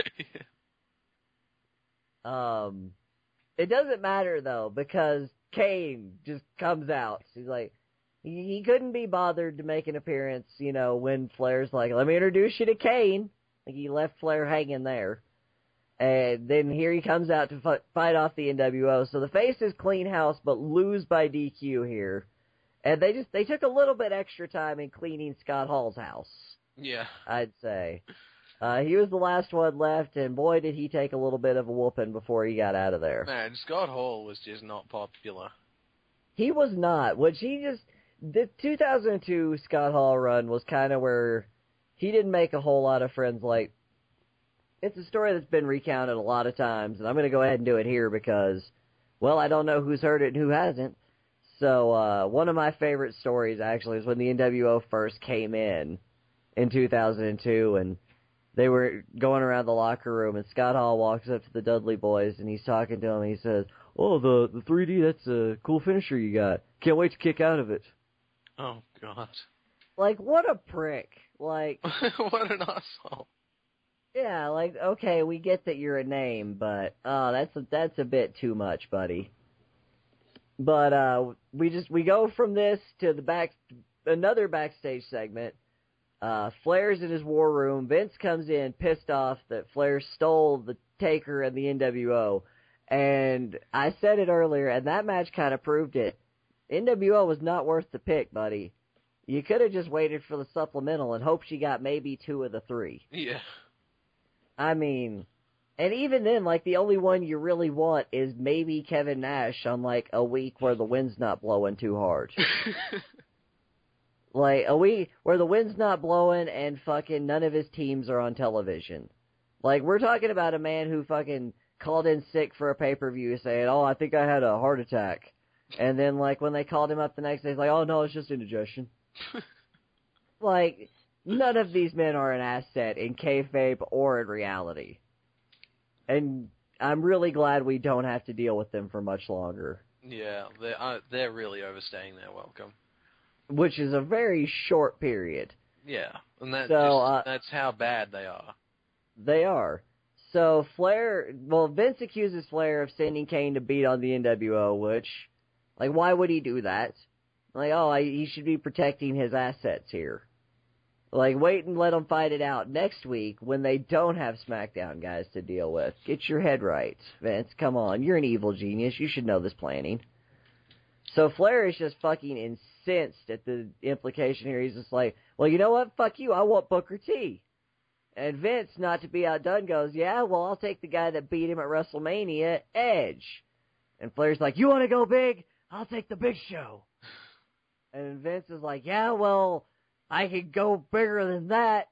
It doesn't matter, though, because Kane just comes out. He's like, he couldn't be bothered to make an appearance, you know, when Flair's like, let me introduce you to Kane. Like, he left Flair hanging there. And then here he comes out to fight off the NWO. So the faces clean house, but lose by DQ here. And they took a little bit extra time in cleaning Scott Hall's house. Yeah. I'd say. He was the last one left, and boy, did he take a little bit of a whooping before he got out of there. Man, Scott Hall was just not popular. He was not. The 2002 Scott Hall run was kind of where he didn't make a whole lot of friends. Like, it's a story that's been recounted a lot of times, and I'm going to go ahead and do it here because, well, I don't know who's heard it and who hasn't. So, one of my favorite stories, actually, is when the NWO first came in 2002, and they were going around the locker room, and Scott Hall walks up to the Dudley Boys, and he's talking to them, and he says, oh, the 3D, that's a cool finisher you got. Can't wait to kick out of it. Oh, God. Like, what a prick. Like, what an asshole. Yeah, like, okay, we get that you're a name, but, that's a bit too much, buddy. But, we go from this to another backstage segment. Flair's in his war room. Vince comes in pissed off that Flair stole the Taker and the NWO. And I said it earlier, and that match kind of proved it. NWO was not worth the pick, buddy. You could have just waited for the supplemental and hoped you got maybe 2 of the 3. Yeah. I mean, and even then, like, the only one you really want is maybe Kevin Nash on, like, a week where the wind's not blowing too hard. Like, a week where the wind's not blowing and fucking none of his teams are on television. Like, we're talking about a man who fucking called in sick for a pay-per-view saying, oh, I think I had a heart attack. And then, like, when they called him up the next day, he's like, oh, no, it's just indigestion. Like, none of these men are an asset in kayfabe or in reality. And I'm really glad we don't have to deal with them for much longer. Yeah, they're really overstaying their welcome. Which is a very short period. Yeah, and that's how bad they are. They are. So Vince accuses Flair of sending Kane to beat on the NWO, which, like, why would he do that? Like, he should be protecting his assets here. Like, wait and let them fight it out next week when they don't have SmackDown guys to deal with. Get your head right, Vince. Come on. You're an evil genius. You should know this planning. So Flair is just fucking incensed at the implication here. He's just like, well, you know what? Fuck you. I want Booker T. And Vince, not to be outdone, goes, yeah, well, I'll take the guy that beat him at WrestleMania, Edge. And Flair's like, you want to go big? I'll take the Big Show. And Vince is like, yeah, well, I could go bigger than that.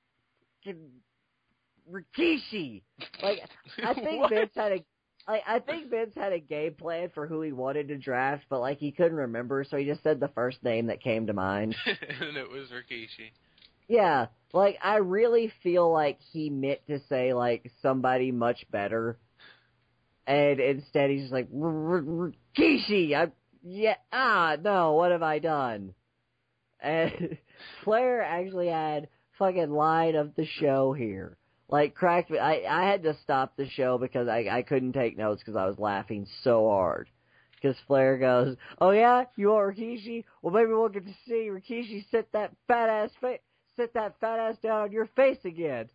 Rikishi. Like, I think Vince had a game plan for who he wanted to draft, but, like, he couldn't remember, so he just said the first name that came to mind. And it was Rikishi. Yeah, like, I really feel like he meant to say, like, somebody much better. And instead he's just like, Rikishi! no, what have I done? And Flair actually had fucking line of the show here. Like, cracked me. I had to stop the show because I couldn't take notes because I was laughing so hard. Because Flair goes, "Oh yeah, you want Rikishi? Well, maybe we'll get to see Rikishi sit that fat ass down on your face again."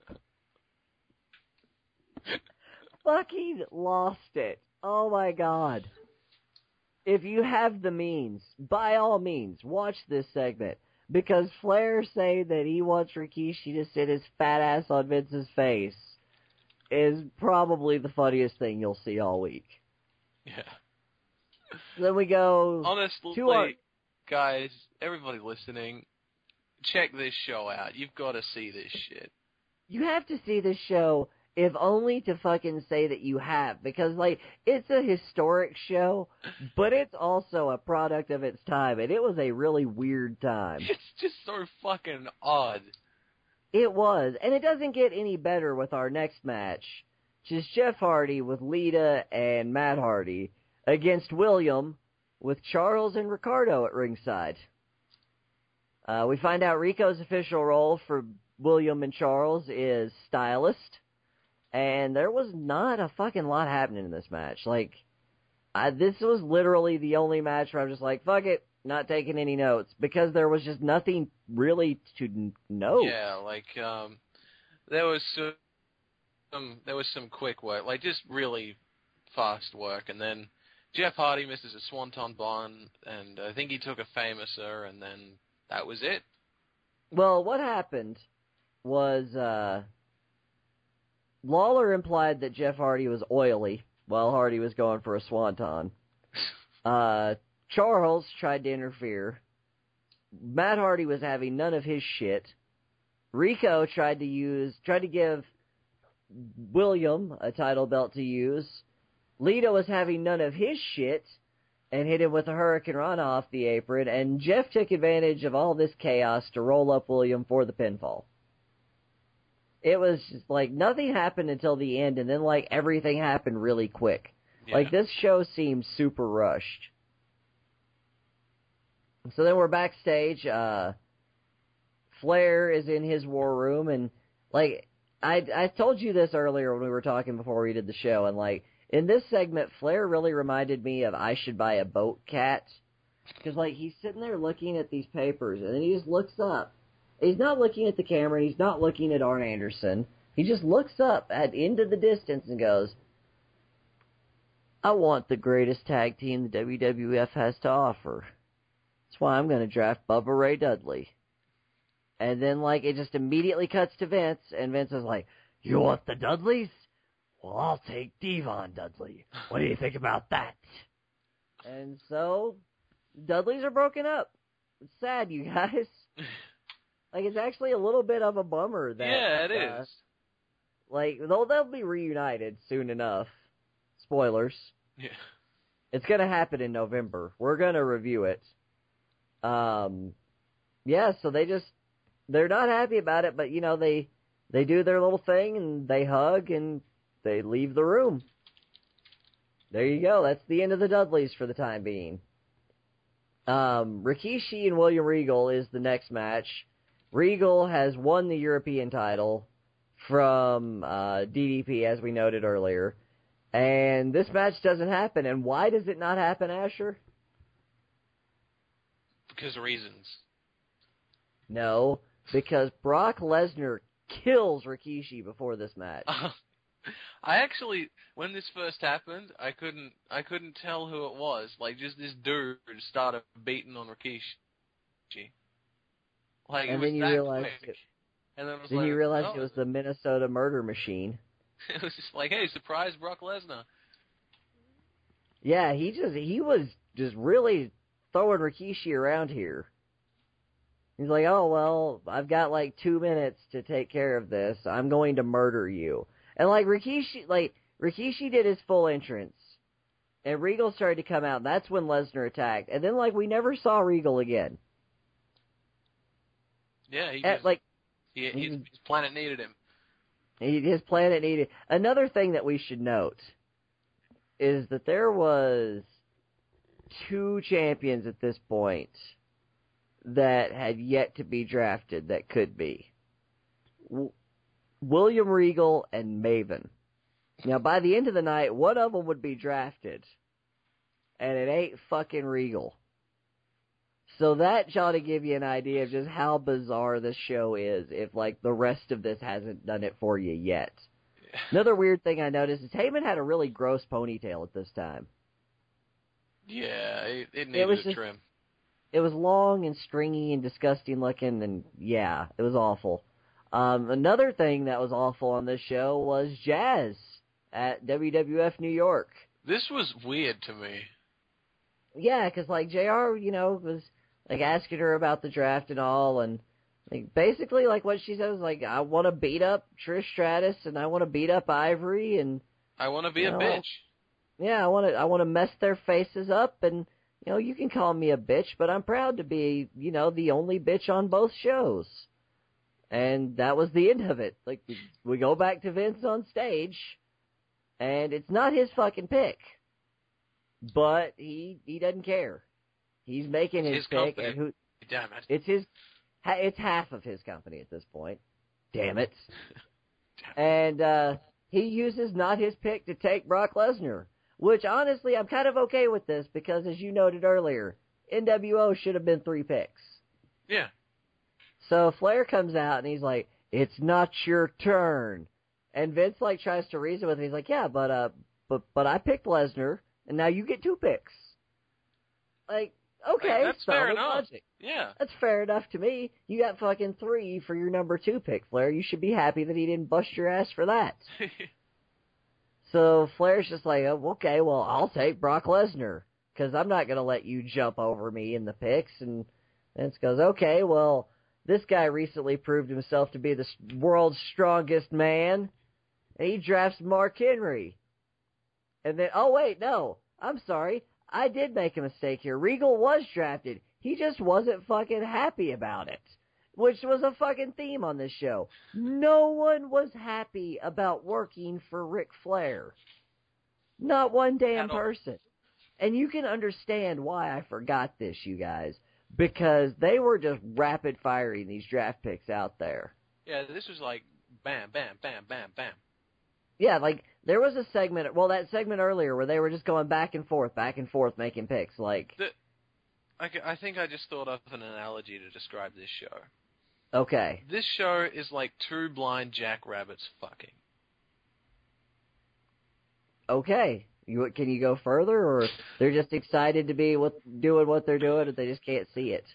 Fucking lost it. Oh my god. If you have the means, by all means, watch this segment. Because Flair saying that he wants Rikishi to sit his fat ass on Vince's face is probably the funniest thing you'll see all week. Yeah. Then we go honestly, to our... guys, everybody listening, check this show out. You've got to see this shit. You have to see this show, if only to fucking say that you have. Because, like, it's a historic show, but it's also a product of its time, and it was a really weird time. It's just so fucking odd. It was, and it doesn't get any better with our next match, which is Jeff Hardy with Lita and Matt Hardy against William with Charles and Ricardo at ringside. We find out Rico's official role for William and Charles is stylist, and there was not a fucking lot happening in this match. Like, this was literally the only match where I'm just like, fuck it, not taking any notes, because there was just nothing really to note. Yeah, like, there was some quick work, like just really fast work, and then Jeff Hardy misses a Swanton Bomb, and I think he took a Famouser, and then that was it. Well, what happened was, Lawler implied that Jeff Hardy was oily while Hardy was going for a Swanton. Charles tried to interfere. Matt Hardy was having none of his shit. Rico tried to give William a title belt to use. Lita was having none of his shit and hit him with a Hurricane Rana off the apron, and Jeff took advantage of all this chaos to roll up William for the pinfall. It was just like nothing happened until the end, and then like everything happened really quick. Yeah. Like this show seemed super rushed. So then we're backstage. Flair is in his war room, and like I told you this earlier when we were talking before we did the show, and like in this segment, Flair really reminded me of I Should Buy a Boat Cat, because like he's sitting there looking at these papers, and then he just looks up. He's not looking at the camera. He's not looking at Arn Anderson. He just looks up into the distance and goes, "I want the greatest tag team the WWF has to offer. That's why I'm going to draft Bubba Ray Dudley." And then, like, it just immediately cuts to Vince, and Vince is like, "You want the Dudleys? Well, I'll take Devon Dudley. What do you think about that?" And so, Dudleys are broken up. It's sad, you guys. Like, it's actually a little bit of a bummer that... Yeah, it is. Like, they'll be reunited soon enough. Spoilers. Yeah. It's gonna happen in November. We're gonna review it. Yeah, so they're not happy about it, but, you know, they do their little thing, and they hug, and they leave the room. There you go. That's the end of the Dudleys for the time being. Rikishi and William Regal is the next match. Regal has won the European title from DDP, as we noted earlier. And this match doesn't happen. And why does it not happen, Asher? Because of reasons. No, because Brock Lesnar kills Rikishi before this match. I actually, when this first happened, I couldn't tell who it was. Like, just this dude started beating on Rikishi. Like, and it then you was that realized quick. And then it was then like, you realized it was the Minnesota Murder Machine. It was just like, hey, surprise Brock Lesnar. Yeah, he was just really throwing Rikishi around here. He's like, "Oh, well, I've got like 2 minutes to take care of this. I'm going to murder you." And like Rikishi did his full entrance. And Regal started to come out, and that's when Lesnar attacked. And then like we never saw Regal again. Yeah, his planet needed him. His planet needed. Another thing that we should note is that there was 2 champions at this point that had yet to be drafted that could be. William Regal and Maven. Now, by the end of the night, one of them would be drafted, and it ain't fucking Regal. So that ought to give you an idea of just how bizarre this show is if, like, the rest of this hasn't done it for you yet. Another weird thing I noticed is Heyman had a really gross ponytail at this time. Yeah, it needed a trim. It was long and stringy and disgusting looking, and yeah, it was awful. Another thing that was awful on this show was Jazz at WWF New York. This was weird to me. Yeah, because, like, JR, was, like, asking her about the draft and all, and like, basically, like, what she said was, like, I want to beat up Trish Stratus, and I want to beat up Ivory, and... I want to be a bitch. Yeah, I want to mess their faces up, and, you can call me a bitch, but I'm proud to be, the only bitch on both shows. And that was the end of it. Like, we go back to Vince on stage, and it's not his fucking pick. But he doesn't care. He's making his pick, company. and Damn it. It's half of his company at this point. Damn it. And he uses not his pick to take Brock Lesnar, which honestly I'm kind of okay with this because, as you noted earlier, NWO should have been 3 picks. Yeah. So Flair comes out and he's like, "It's not your turn," and Vince like tries to reason with him. He's like, "Yeah, but I picked Lesnar, and now you get 2 picks." Like, okay, that's fair enough. Logic. Yeah, that's fair enough to me. You got fucking 3 for your number 2 pick, Flair. You should be happy that he didn't bust your ass for that. So Flair's just like, oh, okay, well, I'll take Brock Lesnar because I'm not going to let you jump over me in the picks. And Vince goes, okay, well, this guy recently proved himself to be the world's strongest man, and he drafts Mark Henry. And then, oh, wait, no, I'm sorry. I did make a mistake here. Regal was drafted. He just wasn't fucking happy about it, which was a fucking theme on this show. No one was happy about working for Ric Flair. Not one damn person. And you can understand why I forgot this, you guys, because they were just rapid firing these draft picks out there. Yeah, this was like bam, bam, bam, bam, bam. Yeah, like, there was a segment, that segment earlier where they were just going back and forth, making picks, like... I think I just thought of an analogy to describe this show. Okay. This show is like 2 blind jackrabbits fucking. Okay. Can you go further, or they're just excited to be doing what they're doing and they just can't see it?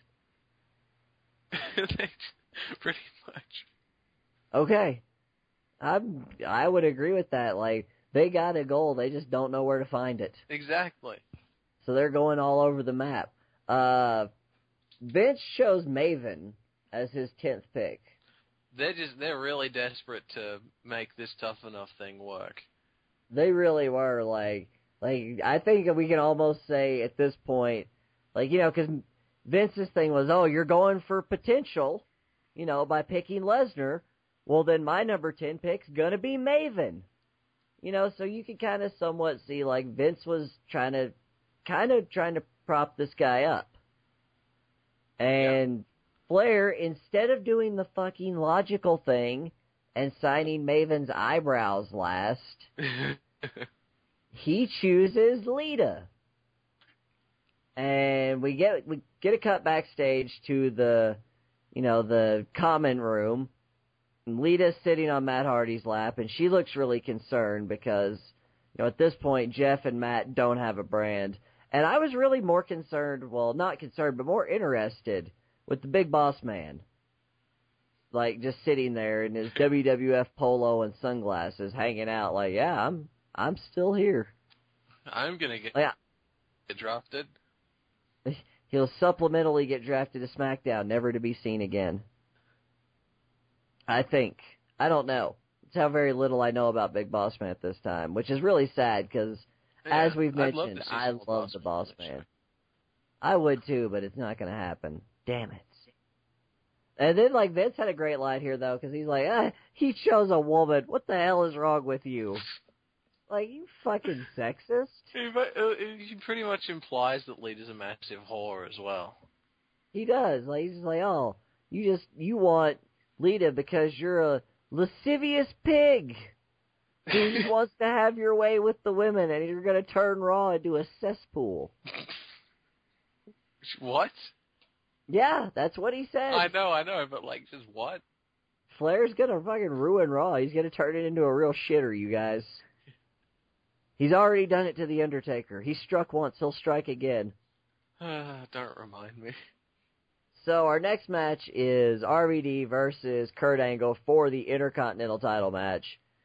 Pretty much. Okay. I would agree with that. Like, they got a goal, they just don't know where to find it. Exactly. So they're going all over the map. Vince chose Maven as his 10th pick. They're really desperate to make this tough enough thing work. They really were, like, I think we can almost say at this point, like, because Vince's thing was, oh, you're going for potential, by picking Lesnar. Well, then my number 10 pick's gonna be Maven. So you can kind of somewhat see, like, Vince was trying to prop this guy up. And Flair, instead of doing the fucking logical thing and signing Maven's eyebrows last, he chooses Lita. And we get a cut backstage to the common room. And Lita's sitting on Matt Hardy's lap, and she looks really concerned because, at this point, Jeff and Matt don't have a brand. And I was really more concerned, well, not concerned, but more interested with the Big Boss Man. Like, just sitting there in his WWF polo and sunglasses, hanging out like, yeah, I'm still here. I'm gonna get drafted. He'll supplementally get drafted to SmackDown, never to be seen again. I think. I don't know. It's how very little I know about Big Boss Man at this time, which is really sad because, as we've mentioned, I love the Boss Man. I would too, but it's not going to happen. Damn it. And then, like, Vince had a great line here, though, because he's like, he chose a woman. What the hell is wrong with you? Like, you fucking sexist. He pretty much implies that Lita's a massive whore as well. He does. Like, he's just like, oh, you want Lita because you're lascivious pig who just wants to have your way with the women, and you're going to turn Raw into a cesspool. What? Yeah, that's what he said. I know, but like, just what? Flair's going to fucking ruin Raw. He's going to turn it into a real shitter, you guys. He's already done it to The Undertaker. He struck once, he'll strike again. Don't remind me. So our next match is RVD versus Kurt Angle for the Intercontinental title match.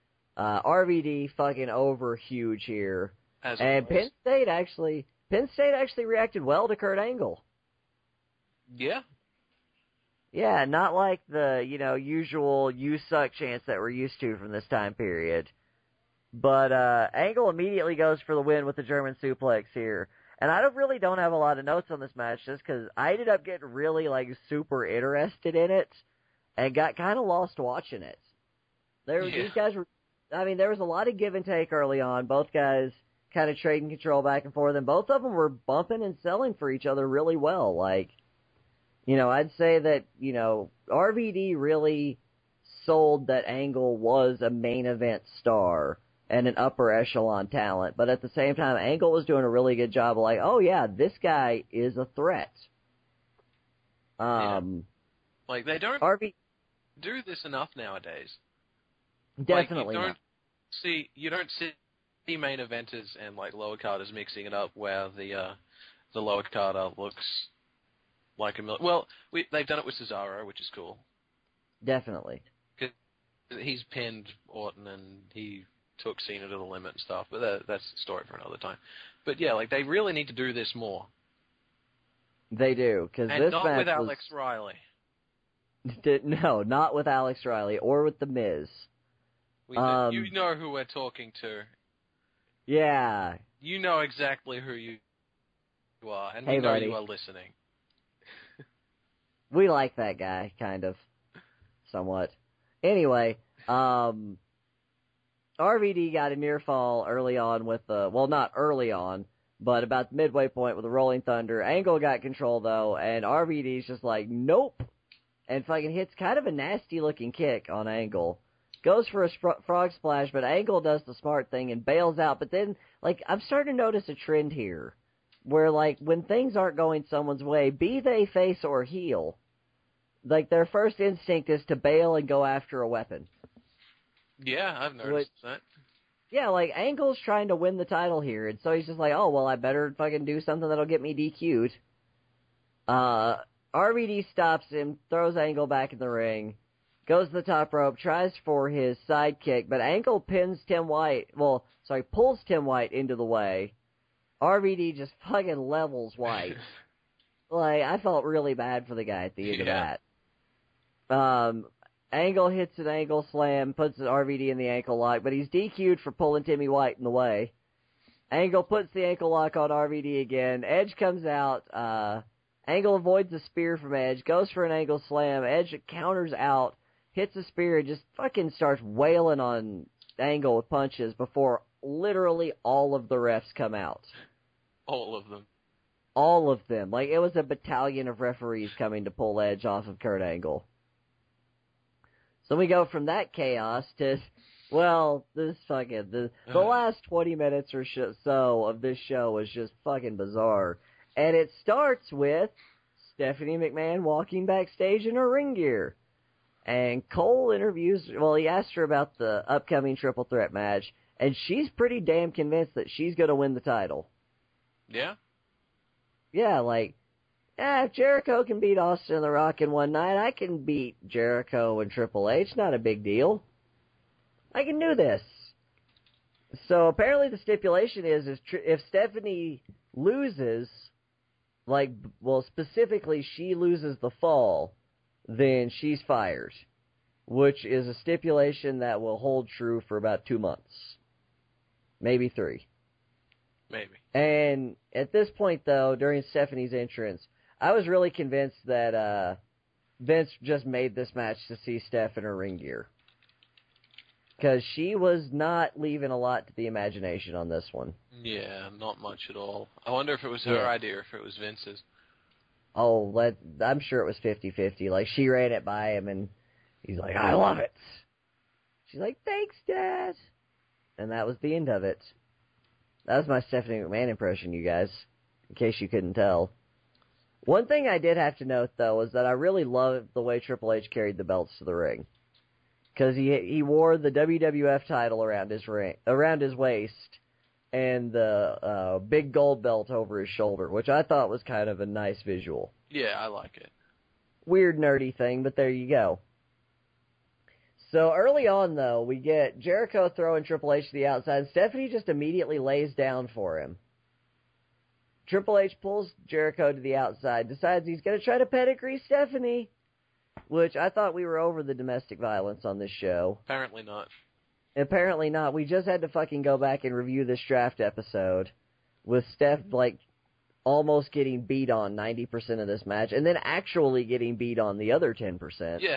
RVD fucking over huge here. And Penn State actually reacted well to Kurt Angle. Yeah. Yeah, not like the, usual you suck chants that we're used to from this time period. But Angle immediately goes for the win with the German suplex here. And I really don't have a lot of notes on this match just because I ended up getting really, super interested in it and got kind of lost watching it. These guys were, there was a lot of give and take early on. Both guys kind of trading control back and forth, and both of them were bumping and selling for each other really well. I'd say that, RVD really sold that Angle was a main event star and an upper echelon talent, but at the same time, Angle was doing a really good job of oh yeah, this guy is a threat. They don't do this enough nowadays. Definitely not. You don't see main eventers and lower carders mixing it up where the lower carder looks like a well, they've done it with Cesaro, which is cool. Definitely. Because he's pinned Orton and he took Cena to the limit and stuff, but that's a story for another time. But yeah, they really need to do this more. They do, because this not match with Alex Riley. No, not with Alex Riley or with The Miz. You know who we're talking to. Yeah. You know exactly who you are, and hey, we know buddy. you are listening. We like that guy, kind of. Somewhat. Anyway, RVD got a near fall early on with not early on, but about the midway point with the Rolling Thunder. Angle got control, though, and RVD's just nope, and fucking hits kind of a nasty-looking kick on Angle. Goes for a frog splash, but Angle does the smart thing and bails out. But then, I'm starting to notice a trend here, where, when things aren't going someone's way, be they face or heel, their first instinct is to bail and go after a weapon. Yeah, I've noticed that. Yeah, Angle's trying to win the title here, and so he's just oh, well, I better fucking do something that'll get me DQ'd. RVD stops him, throws Angle back in the ring, goes to the top rope, tries for his sidekick, but Angle pulls Tim White into the way. RVD just fucking levels White. I felt really bad for the guy at the end of that. Angle hits an angle slam, puts an RVD in the ankle lock, but he's DQ'd for pulling Timmy White in the way. Angle puts the ankle lock on RVD again. Edge comes out. Angle avoids a spear from Edge, goes for an angle slam. Edge counters out, hits a spear, and just fucking starts wailing on Angle with punches before literally all of the refs come out. All of them. All of them. It was a battalion of referees coming to pull Edge off of Kurt Angle. So we go from that chaos to, the last 20 minutes or so of this show was just fucking bizarre. And it starts with Stephanie McMahon walking backstage in her ring gear. And Cole he asked her about the upcoming triple threat match, and she's pretty damn convinced that she's going to win the title. Yeah? Yeah, if Jericho can beat Austin and The Rock in one night, I can beat Jericho and Triple H. Not a big deal. I can do this. So apparently the stipulation is if Stephanie loses, specifically she loses the fall, then she's fired, which is a stipulation that will hold true for about 2 months. Maybe 3. Maybe. And at this point, though, during Stephanie's entrance, I was really convinced that Vince just made this match to see Steph in her ring gear. Because she was not leaving a lot to the imagination on this one. Yeah, not much at all. I wonder if it was her idea or if it was Vince's. Oh, I'm sure it was 50-50. She ran it by him, and he's like, I love it. She's like, thanks, Dad. And that was the end of it. That was my Stephanie McMahon impression, you guys, in case you couldn't tell. One thing I did have to note, though, was that I really loved the way Triple H carried the belts to the ring. Because he wore the WWF title around his waist, and the big gold belt over his shoulder, which I thought was kind of a nice visual. Yeah, I like it. Weird, nerdy thing, but there you go. So early on, though, we get Jericho throwing Triple H to the outside, and Stephanie just immediately lays down for him. Triple H pulls Jericho to the outside, decides he's going to try to pedigree Stephanie, which I thought we were over the domestic violence on this show. Apparently not. Apparently not. We just had to fucking go back and review this draft episode with Steph, like, almost getting beat on 90% of this match, and then actually getting beat on the other 10%. Yeah.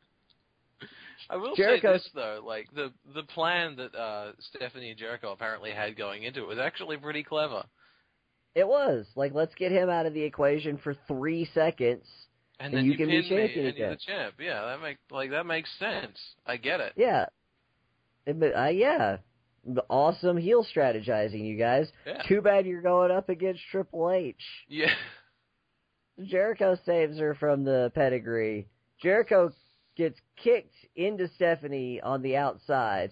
I will Jericho... say this, though, like, the plan that Stephanie and Jericho apparently had going into it was actually pretty clever. It was. Like, let's get him out of the equation for 3 seconds, and then you can be champion and again. you're the champ. Yeah, that makes sense. I get it. Yeah. Yeah. Awesome heel strategizing, you guys. Yeah. Too bad you're going up against Triple H. Yeah. Jericho saves her from the pedigree. Jericho gets kicked into Stephanie on the outside.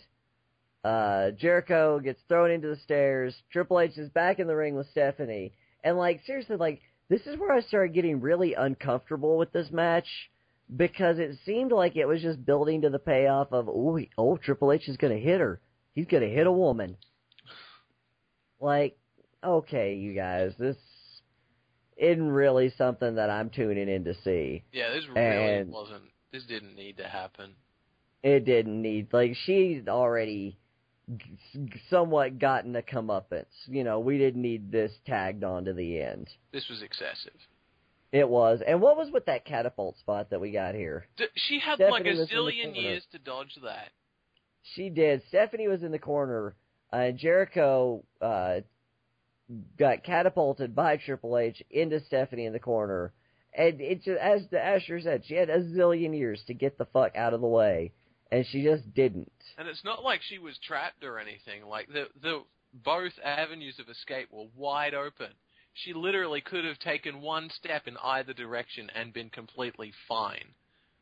Jericho gets thrown into the stairs. Triple H is back in the ring with Stephanie. And, like, seriously, like, this is where I started getting really uncomfortable with this match, because it seemed like it was just building to the payoff of, Triple H is going to hit her. He's going to hit a woman. Like, okay, you guys, this isn't really something that I'm tuning in to see. Yeah, this really wasn't. This didn't need to happen. It didn't need, like, she'd already somewhat gotten a comeuppance. You know, we didn't need this tagged on to the end. This was excessive. It was. And what was with that catapult spot that we got here? She had Stephanie like a zillion years to dodge that. She did. Stephanie was in the corner. Jericho got catapulted by Triple H into Stephanie in the corner. And it just, as the Asher said, she had a zillion years to get the fuck out of the way. And she just didn't. And it's not like she was trapped or anything. Like, the both avenues of escape were wide open. She literally could have taken one step in either direction and been completely fine.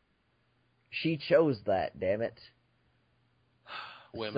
She chose that, damn it. Women.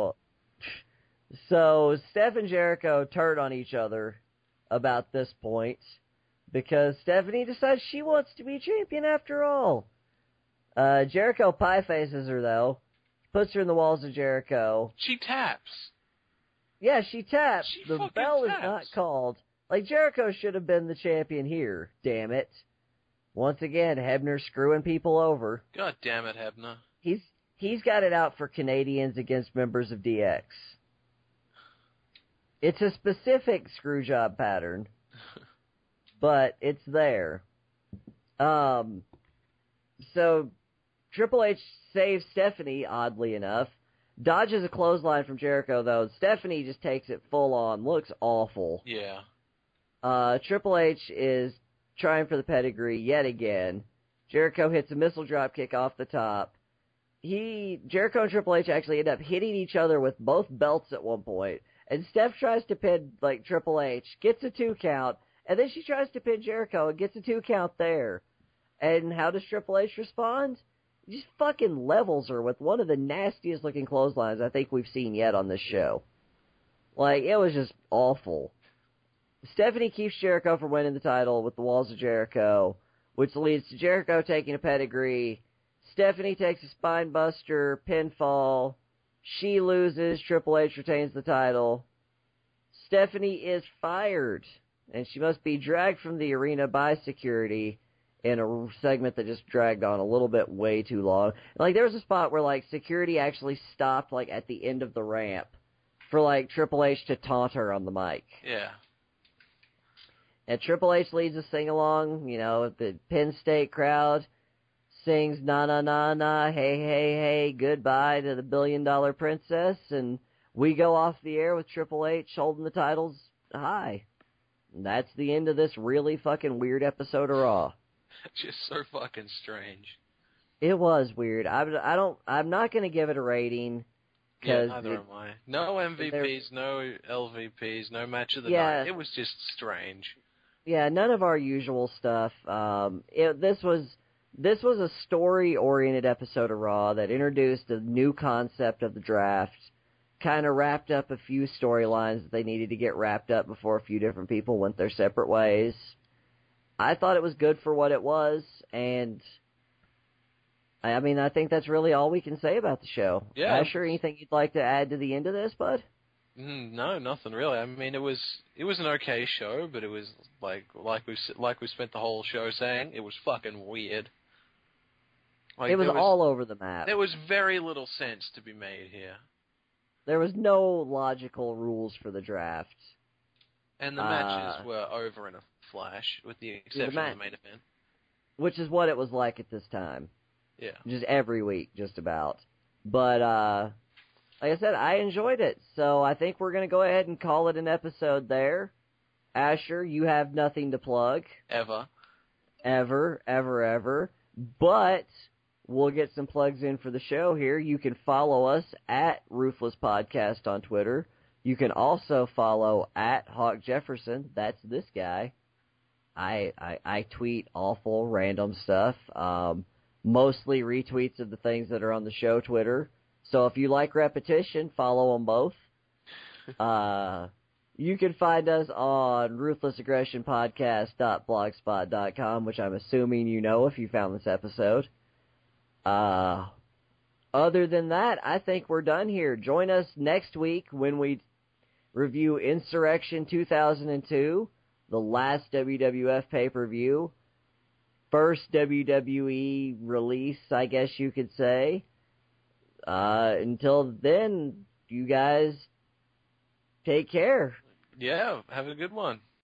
So Steph and Jericho turn on each other about this point, because Stephanie decides she wants to be champion after all. Jericho pie faces her, though. Puts her in the walls of Jericho. She taps. Yeah, she taps. The bell taps. is not called. Like, Jericho should have been the champion here, damn it. Once again, Hebner screwing people over. God damn it, Hebner. He's got it out for Canadians against members of DX. It's a specific screwjob pattern, but it's there. So Triple H saves Stephanie, oddly enough. Dodges a clothesline from Jericho, though. Stephanie just takes it full on. Looks awful. Yeah. Triple H is trying for the pedigree yet again. Jericho hits a missile drop kick off the top. Jericho and Triple H actually end up hitting each other with both belts at one point. And Steph tries to pin, like, Triple H, gets a 2 count, and then she tries to pin Jericho and gets a 2 count there. And how does Triple H respond? He just fucking levels her with one of the nastiest looking clotheslines I think we've seen yet on this show. Like, it was just awful. Stephanie keeps Jericho from winning the title with the Walls of Jericho, which leads to Jericho taking a pedigree. Stephanie takes a spine buster, pinfall. She loses. Triple H retains the title. Stephanie is fired, and she must be dragged from the arena by security in a segment that just dragged on a little bit way too long. Like, there was a spot where, like, security actually stopped, like, at the end of the ramp for, like, Triple H to taunt her on the mic. Yeah. And Triple H leads a sing-along, you know, the Penn State crowd sings na na na na, hey hey hey, goodbye to the $1 billion princess, and we go off the air with Triple H holding the titles high. And that's the end of this really fucking weird episode of Raw. Just so fucking strange. It was weird. I'm not going to give it a rating. Yeah, neither am I. No MVPs, no LVPs, no match of the night. It was just strange. Yeah, none of our usual stuff. This was a story-oriented episode of Raw that introduced a new concept of the draft, kind of wrapped up a few storylines that they needed to get wrapped up before a few different people went their separate ways. I thought it was good for what it was, and I mean, I think that's really all we can say about the show. Yeah. Asher, anything you'd like to add to the end of this, bud? No, nothing really. I mean, it was an okay show, but it was like we spent the whole show saying, it was fucking weird. Like, it was all over the map. There was very little sense to be made here. There was no logical rules for the draft. And the matches were over in a flash, with the exception of the main event. Which is what it was like at this time. Yeah. Just every week, just about. But, like I said, I enjoyed it. So I think we're going to go ahead and call it an episode there. Asher, you have nothing to plug. Ever. But we'll get some plugs in for the show here. You can follow us at Ruthless Podcast on Twitter. You can also follow at Hawk Jefferson. That's this guy. I tweet awful random stuff. Mostly retweets of the things that are on the show Twitter. So if you like repetition, follow them both. You can find us on ruthlessaggressionpodcast.blogspot.com, which I'm assuming you know if you found this episode. Other than that, I think we're done here. Join us next week when we review Insurrection 2002, the last WWF pay-per-view. First WWE release, I guess you could say. Until then, you guys take care. Yeah, have a good one.